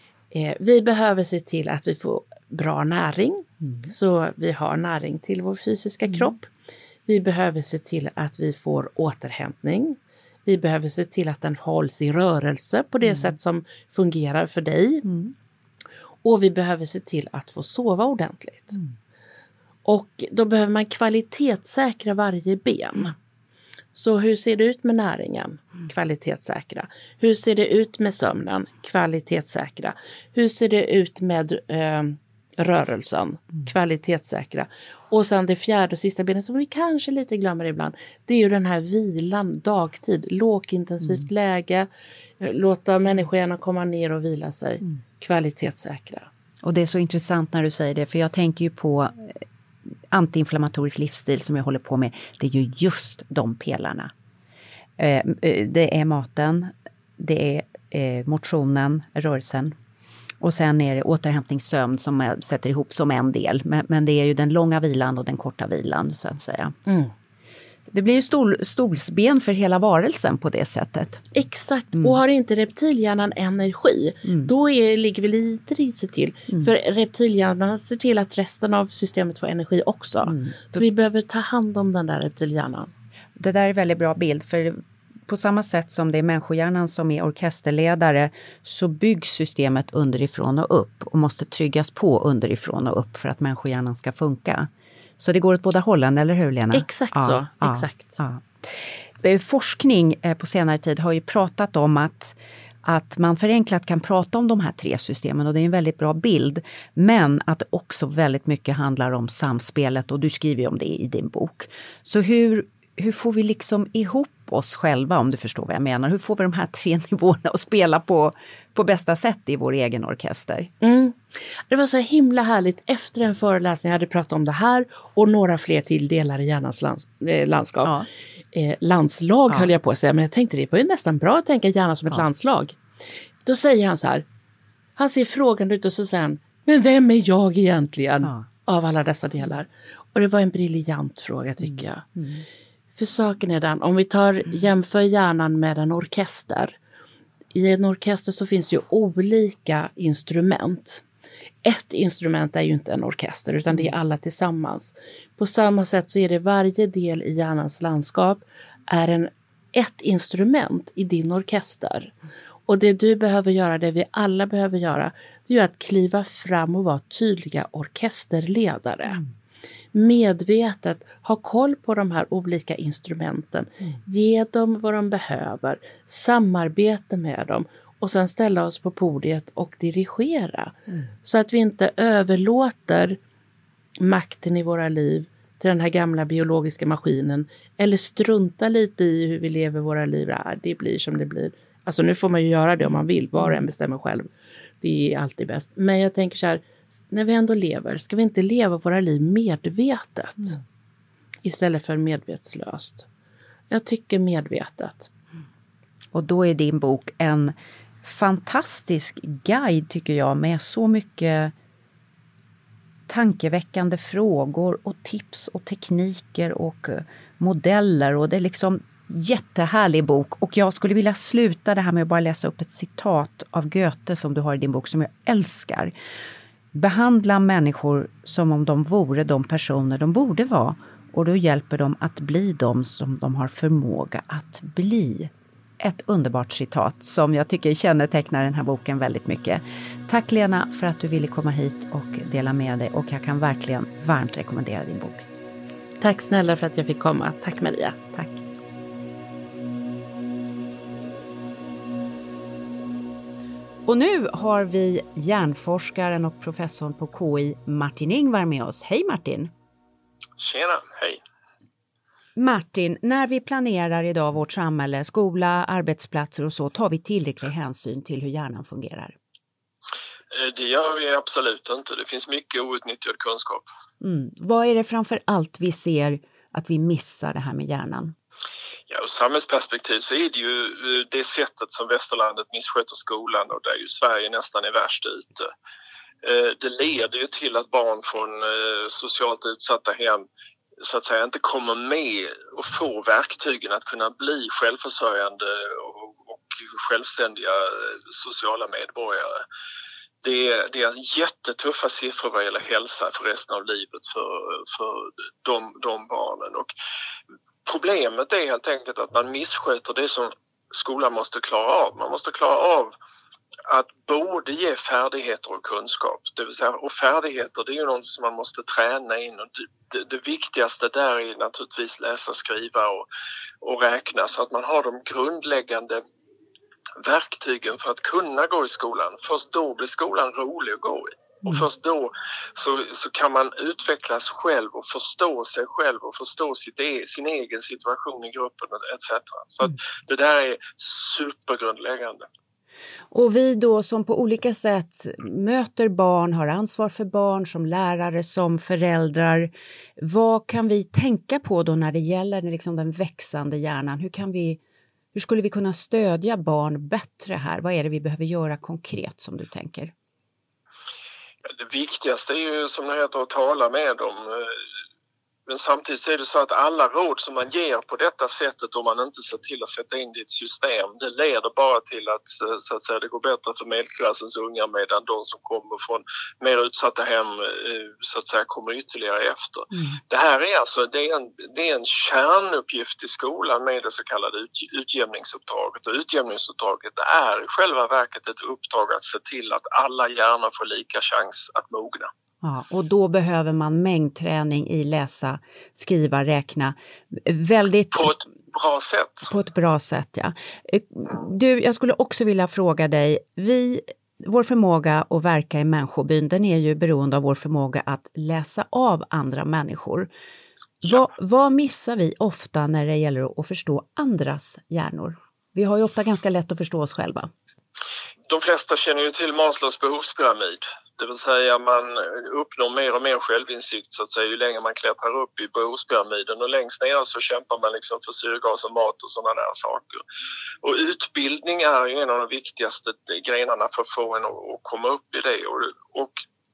Vi behöver se till att vi får bra näring. Så vi har näring till vår fysiska kropp. Vi behöver se till att vi får återhämtning. Vi behöver se till att den hålls i rörelse på det sätt som fungerar för dig. Och vi behöver se till att få sova ordentligt. Och då behöver man kvalitetssäkra varje ben. Så hur ser det ut med näringen? Kvalitetssäkra. Hur ser det ut med sömnen? Kvalitetssäkra. Hur ser det ut med rörelsen? Kvalitetssäkra. Och sen det fjärde och sista benet som vi kanske lite glömmer ibland. Det är ju den här vilan dagtid. Lågintensivt läge. Låta människorna komma ner och vila sig. Kvalitetssäkra. Och det är så intressant när du säger det. För jag tänker ju på antiinflammatorisk livsstil som jag håller på med. Det är ju just de pelarna. Det är maten. Det är motionen, rörelsen. Och sen är det återhämtningssömn som jag sätter ihop som en del. Men det är ju den långa vilan och den korta vilan så att säga. Det blir ju stolsben för hela varelsen på det sättet. Exakt, och har inte reptilhjärnan energi, då ligger vi lite risigt till. För reptilhjärnan ser till att resten av systemet får energi också. Så vi behöver ta hand om den där reptilhjärnan. Det där är en väldigt bra bild, för på samma sätt som det är människohjärnan som är orkesterledare, så byggs systemet underifrån och upp och måste tryggas på underifrån och upp för att människohjärnan ska funka. Så det går åt båda hållen, eller hur Lena? Exakt så, exakt. Forskning på senare tid har ju pratat om att man förenklat kan prata om de här 3 systemen, och det är en väldigt bra bild. Men att det också väldigt mycket handlar om samspelet, och du skriver ju om det i din bok. Så hur får vi liksom ihop oss själva, om du förstår vad jag menar? Hur får vi de här 3 nivåerna att spela på bästa sätt i vår egen orkester? Det var så himla härligt. Efter en föreläsning hade jag pratat om det här och några fler till delar i hjärnans landskap. Landslag höll jag på att säga, men jag tänkte det var ju nästan bra att tänka hjärnan som ett landslag. Då säger han så här, han ser frågan ut och så säger han, men vem är jag egentligen av alla dessa delar? Och det var en briljant fråga tycker jag. För saken är den, om vi jämför hjärnan med en orkester. I en orkester så finns ju olika instrument. Ett instrument är ju inte en orkester utan det är alla tillsammans. På samma sätt så är det varje del i hjärnans landskap är ett instrument i din orkester. Och det du behöver göra, det vi alla behöver göra, det är att kliva fram och vara tydliga orkesterledare. Medvetet ha koll på de här olika instrumenten. Ge dem vad de behöver. Samarbeta med dem. Och sen ställa oss på podiet och dirigera. Så att vi inte överlåter makten i våra liv till den här gamla biologiska maskinen. Eller strunta lite i hur vi lever våra liv. Det blir som det blir. Alltså nu får man ju göra det om man vill. Var och en bestämmer själv. Det är alltid bäst. Men jag tänker så här. När vi ändå lever. Ska vi inte leva våra liv medvetet? Istället för medvetslöst. Jag tycker medvetet. Och då är din bok en fantastisk guide tycker jag. Med så mycket tankeväckande frågor och tips och tekniker och modeller. Och det är liksom jättehärlig bok. Och jag skulle vilja sluta det här med att bara läsa upp ett citat av Goethe som du har i din bok som jag älskar. Behandla människor som om de vore de personer de borde vara. Och då hjälper de att bli de som de har förmåga att bli. Ett underbart citat som jag tycker kännetecknar den här boken väldigt mycket. Tack Lena för att du ville komma hit och dela med dig. Och jag kan verkligen varmt rekommendera din bok. Tack snälla för att jag fick komma. Tack Maria. Tack. Och nu har vi hjärnforskaren och professorn på KI Martin Ingvar med oss. Hej Martin! Tjena, hej! Martin, när vi planerar idag vårt samhälle, skola, arbetsplatser och så, tar vi tillräcklig hänsyn till hur hjärnan fungerar? Det gör vi absolut inte. Det finns mycket outnyttjad kunskap. Vad är det framför allt vi ser att vi missar det här med hjärnan? Ja, ur samhällsperspektiv så är det ju det sättet som västerlandet missköter skolan och där ju Sverige nästan är värst ute. Det leder ju till att barn från socialt utsatta hem så att säga inte kommer med och får verktygen att kunna bli självförsörjande och självständiga sociala medborgare. Det är jättetuffa siffror vad gäller hälsa för resten av livet för de barnen. Och problemet är helt enkelt att man missköter det som skolan måste klara av. Man måste klara av att både ge färdigheter och kunskap. Det vill säga, och färdigheter det är ju något som man måste träna in. Och det viktigaste där är naturligtvis läsa, skriva och räkna så att man har de grundläggande verktygen för att kunna gå i skolan. Först då blir skolan rolig att gå i. Och först då så kan man utvecklas själv och förstå sig själv och förstå sin egen situation i gruppen etc. Så att det där är supergrundläggande. Och vi då som på olika sätt möter barn, har ansvar för barn som lärare, som föräldrar. Vad kan vi tänka på då när det gäller liksom den växande hjärnan? Hur skulle vi kunna stödja barn bättre här? Vad är det vi behöver göra konkret som du tänker? Det viktigaste är ju som det heter att tala med dem. Men samtidigt är det så att alla råd som man ger på detta sättet om man inte ser till att sätta in det i ett system, det leder bara till att, så att säga, det går bättre för medelklassens unga medan de som kommer från mer utsatta hem så att säga kommer ytterligare efter. Det här är alltså det är en kärnuppgift i skolan med det så kallade utjämningsuppdraget. Och utjämningsuppdraget är i själva verket ett uppdrag att se till att alla hjärnor får lika chans att mogna. Ja, och då behöver man mängdträning i läsa, skriva, räkna. På ett bra sätt. På ett bra sätt, ja. Du, jag skulle också vilja fråga dig. Vår förmåga att verka i människobyn, den är ju beroende av vår förmåga att läsa av andra människor. Ja. Vad missar vi ofta när det gäller att förstå andras hjärnor? Vi har ju ofta ganska lätt att förstå oss själva. De flesta känner ju till Maslows behovspyramid. Det vill säga man uppnår mer och mer självinsikt så att säga, ju längre man klättrar upp i behovspyramiden. Och längst ner så kämpar man liksom för syrgas och mat och sådana där saker. Och utbildning är ju en av de viktigaste grenarna för att få en att komma upp i det. Och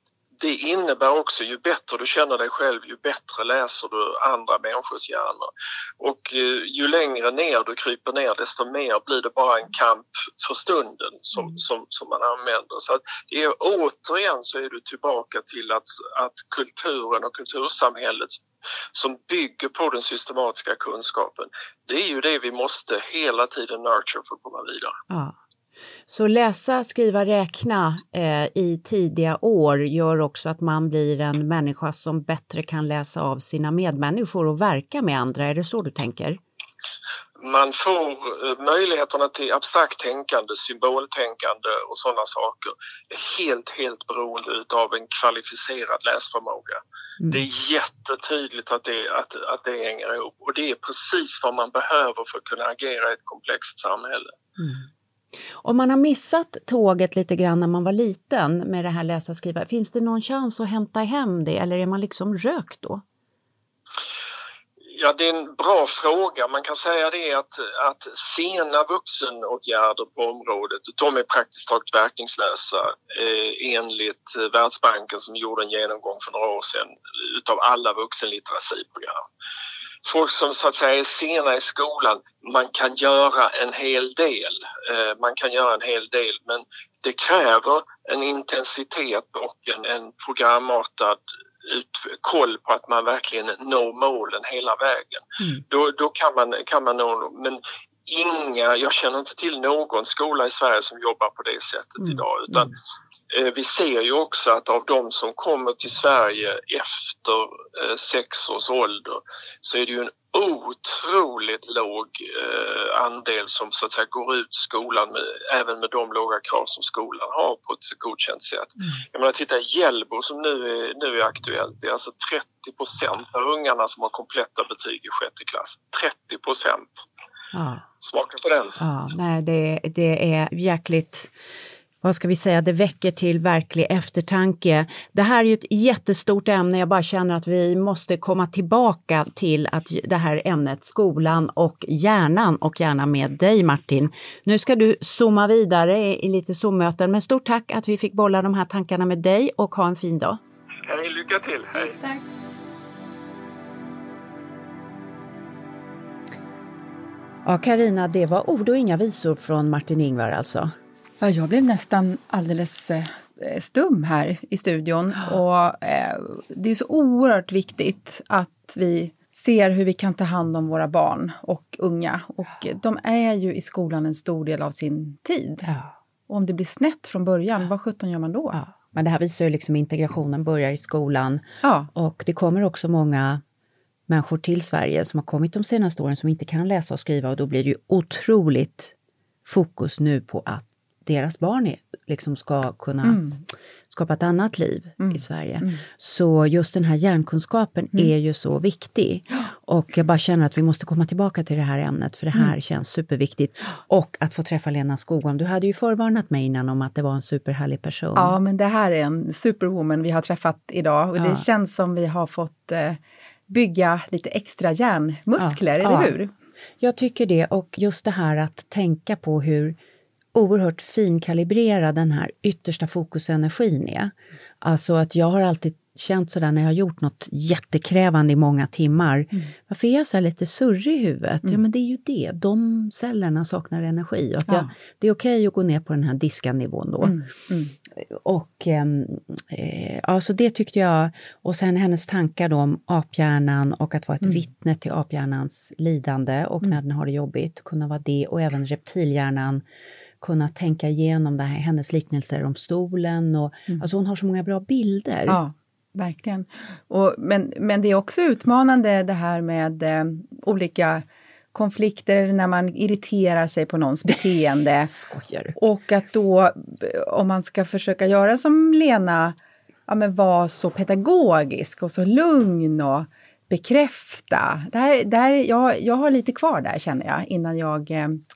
det innebär också, ju bättre du känner dig själv, ju bättre läser du andra människors hjärnor. Och ju längre ner du kryper ner, desto mer blir det bara en kamp för stunden som man använder. Så att det är, återigen så är du tillbaka till att kulturen och kultursamhället som bygger på den systematiska kunskapen, det är ju det vi måste hela tiden nurture för att komma vidare. Ja. Så läsa, skriva, räkna i tidiga år gör också att man blir en människa som bättre kan läsa av sina medmänniskor och verka med andra. Är det så du tänker? Man får möjligheterna till abstrakt tänkande, symboltänkande och sådana saker är helt beroende av en kvalificerad läsförmåga. Det är jättetydligt att det hänger ihop, och det är precis vad man behöver för att kunna agera i ett komplext samhälle. Om man har missat tåget lite grann när man var liten med det här läsa skriva, finns det någon chans att hämta hem det, eller är man liksom rökt då? Ja, det är en bra fråga. Man kan säga det att sena vuxenåtgärder på området, de är praktiskt taget verkningslösa enligt Världsbanken som gjorde en genomgång för några år sedan utav alla vuxenlitteraciprogram. Folk som så att säga är sena i skolan, man kan göra en hel del. Men det kräver en intensitet och en programartad koll på att man verkligen når målen hela vägen. Då kan man nå, men jag känner inte till någon skola i Sverige som jobbar på det sättet idag, utan vi ser ju också att av de som kommer till Sverige efter 6 års ålder så är det ju en otroligt låg andel som så att säga går ut skolan även med de låga krav som skolan har på ett godkänt sätt. Jag menar, titta i Hjällbo som nu är aktuellt, det är alltså 30% av ungarna som har kompletta betyg i 6:e klass. 30%. Ja. Smaka på den. Ja, nej, det är jäkligt, vad ska vi säga, det väcker till verklig eftertanke. Det här är ju ett jättestort ämne. Jag bara känner att vi måste komma tillbaka till att det här ämnet, skolan och hjärnan, och gärna med dig Martin. Nu ska du zooma vidare i lite Zoom-möten, men stort tack att vi fick bolla de här tankarna med dig, och ha en fin dag. Hej, lycka till. Hej. Tack. Ja, Carina, det var ord och inga visor från Martin Ingvar alltså. Ja, jag blev nästan alldeles stum här i studion, och det är så oerhört viktigt att vi ser hur vi kan ta hand om våra barn och unga, och de är ju i skolan en stor del av sin tid. Ja. Och om det blir snett från början, vad 17 gör man då? Ja. Men det här visar ju liksom integrationen börjar i skolan, och det kommer också många människor till Sverige som har kommit de senaste åren som inte kan läsa och skriva, och då blir det ju otroligt fokus nu på att deras barn liksom ska kunna skapa ett annat liv i Sverige. Så just den här hjärnkunskapen är ju så viktig. Och jag bara känner att vi måste komma tillbaka till det här ämnet, för det här känns superviktigt. Och att få träffa Lena Skogholm. Du hade ju förvarnat mig innan om att det var en superhärlig person. Ja, men det här är en superwoman vi har träffat idag. Och det känns som vi har fått bygga lite extra hjärnmuskler, eller hur? Jag tycker det, och just det här att tänka på hur oerhört finkalibrerad den här yttersta fokusenergin är. Alltså att jag har alltid känt sådär när jag har gjort något jättekrävande i många timmar. Varför är jag så här lite surrig i huvudet? Ja, men det är ju det. De cellerna saknar energi. Och att det är okej att gå ner på den här diskanivån då. Och så det tyckte jag. Och sen hennes tankar då om aphjärnan och att vara ett vittne till aphjärnans lidande. Och när den har det jobbigt, kunna vara det. Och även reptilhjärnan, kunna tänka igenom det här, hennes liknelser om stolen. Och, alltså hon har så många bra bilder. Ja, verkligen. Men det är också utmanande det här med olika konflikter när man irriterar sig på någons beteende. Skojar. Och att då, om man ska försöka göra som Lena, vara så pedagogisk och så lugn och bekräfta. Jag har lite kvar där, känner jag, innan jag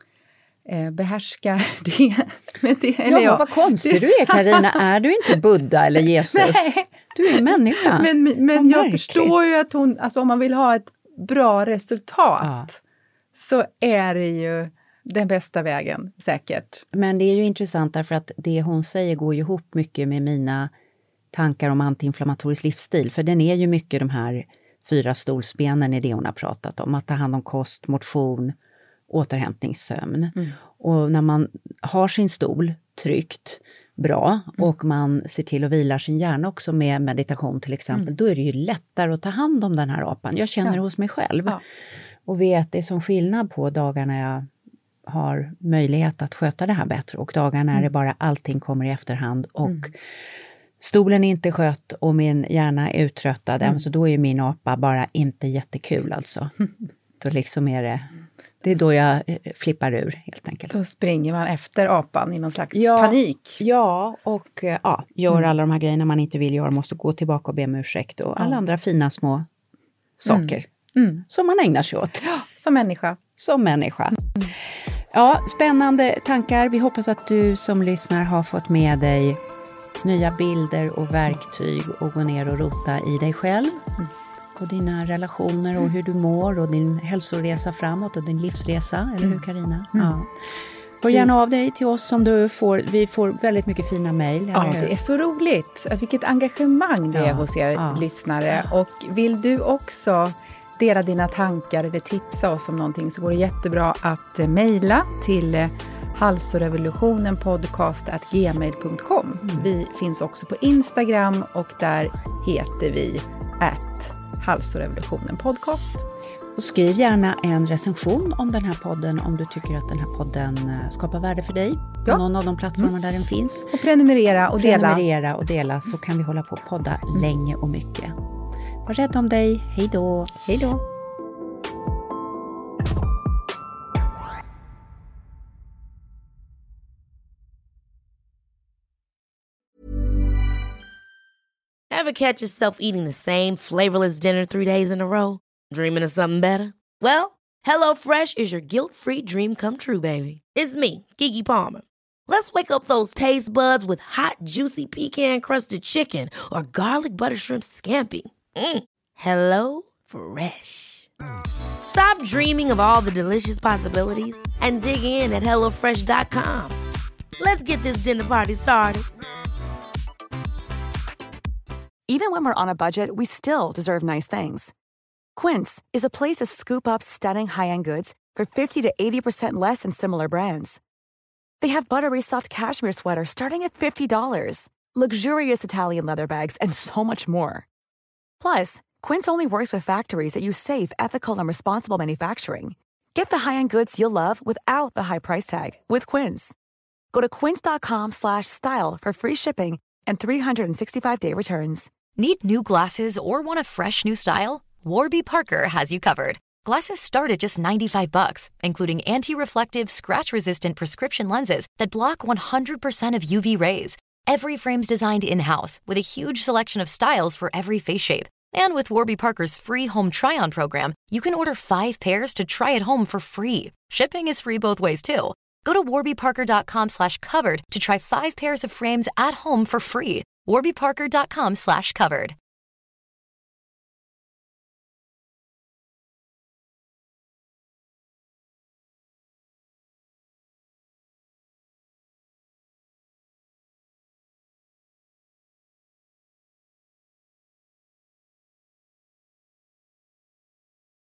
behärskar det. Vad konstig du är, Carina. Är du inte Buddha eller Jesus? Nej. Du är människa. Men jag förstår ju att hon, alltså om man vill ha ett bra resultat så är det ju den bästa vägen, säkert. Men det är ju intressant därför att det hon säger går ju ihop mycket med mina tankar om antiinflammatorisk livsstil. För den är ju mycket de här 4 stolsbenen i det hon har pratat om. Att ta hand om kost, motion, återhämtningssömn. Och när man har sin stol tryggt, bra och man ser till att vila sin hjärna också med meditation till exempel. Då är det ju lättare att ta hand om den här apan. Jag känner det hos mig själv. Och vet det är som skillnad på dagarna jag har möjlighet att sköta det här bättre. Och dagar när det bara allting kommer i efterhand. Och stolen är inte skött och min hjärna är uttröttad. Så då är min apa bara inte jättekul alltså. Då liksom är det är då jag flippar ur helt enkelt. Då springer man efter apan i någon slags panik. Ja, och gör alla de här grejerna man inte vill göra. Måste gå tillbaka och be om ursäkt. Och alla andra fina små saker som man ägnar sig åt. Som människa. Som människa. Ja, spännande tankar. Vi hoppas att du som lyssnar har fått med dig nya bilder och verktyg och gå ner och rota i dig själv. Och dina relationer och hur du mår och din hälsoresa framåt och din livsresa. Eller hur, Carina? Ja. Hör gärna av dig till oss som du får. Vi får väldigt mycket fina mejl. Ja, det är så roligt. Vilket engagemang det är hos er lyssnare. Och vill du också dela dina tankar eller tipsa oss om någonting så går det jättebra att mejla till halsorevolutionenpodcast@gmail.com. Vi finns också på Instagram och där heter vi @halsorevolutionenpodcast. Och skriv gärna en recension om den här podden om du tycker att den här podden skapar värde för dig. På någon av de plattformar där den finns. Och prenumerera och dela. Prenumerera och dela så kan vi hålla på och podda länge och mycket. Var rädd om dig. Hej då. Hej då. Ever catch yourself eating the same flavorless dinner 3 days in a row? Dreaming of something better? Well, HelloFresh is your guilt-free dream come true, baby. It's me, Keke Palmer. Let's wake up those taste buds with hot, juicy pecan-crusted chicken or garlic butter shrimp scampi. Hello Fresh. Stop dreaming of all the delicious possibilities and dig in at HelloFresh.com. Let's get this dinner party started. Even when we're on a budget, we still deserve nice things. Quince is a place to scoop up stunning high-end goods for 50 to 80% less than similar brands. They have buttery soft cashmere sweaters starting at $50, luxurious Italian leather bags, and so much more. Plus, Quince only works with factories that use safe, ethical, and responsible manufacturing. Get the high-end goods you'll love without the high price tag with Quince. Go to quince.com/style for free shipping and 365-day returns. Need new glasses or want a fresh new style? Warby Parker has you covered. Glasses start at just $95, including anti-reflective, scratch-resistant prescription lenses that block 100% of UV rays. Every frame's designed in-house with a huge selection of styles for every face shape. And with Warby Parker's free home try-on program, you can order 5 pairs to try at home for free. Shipping is free both ways, too. Go to warbyparker.com/covered to try 5 pairs of frames at home for free. warbyparker.com/covered.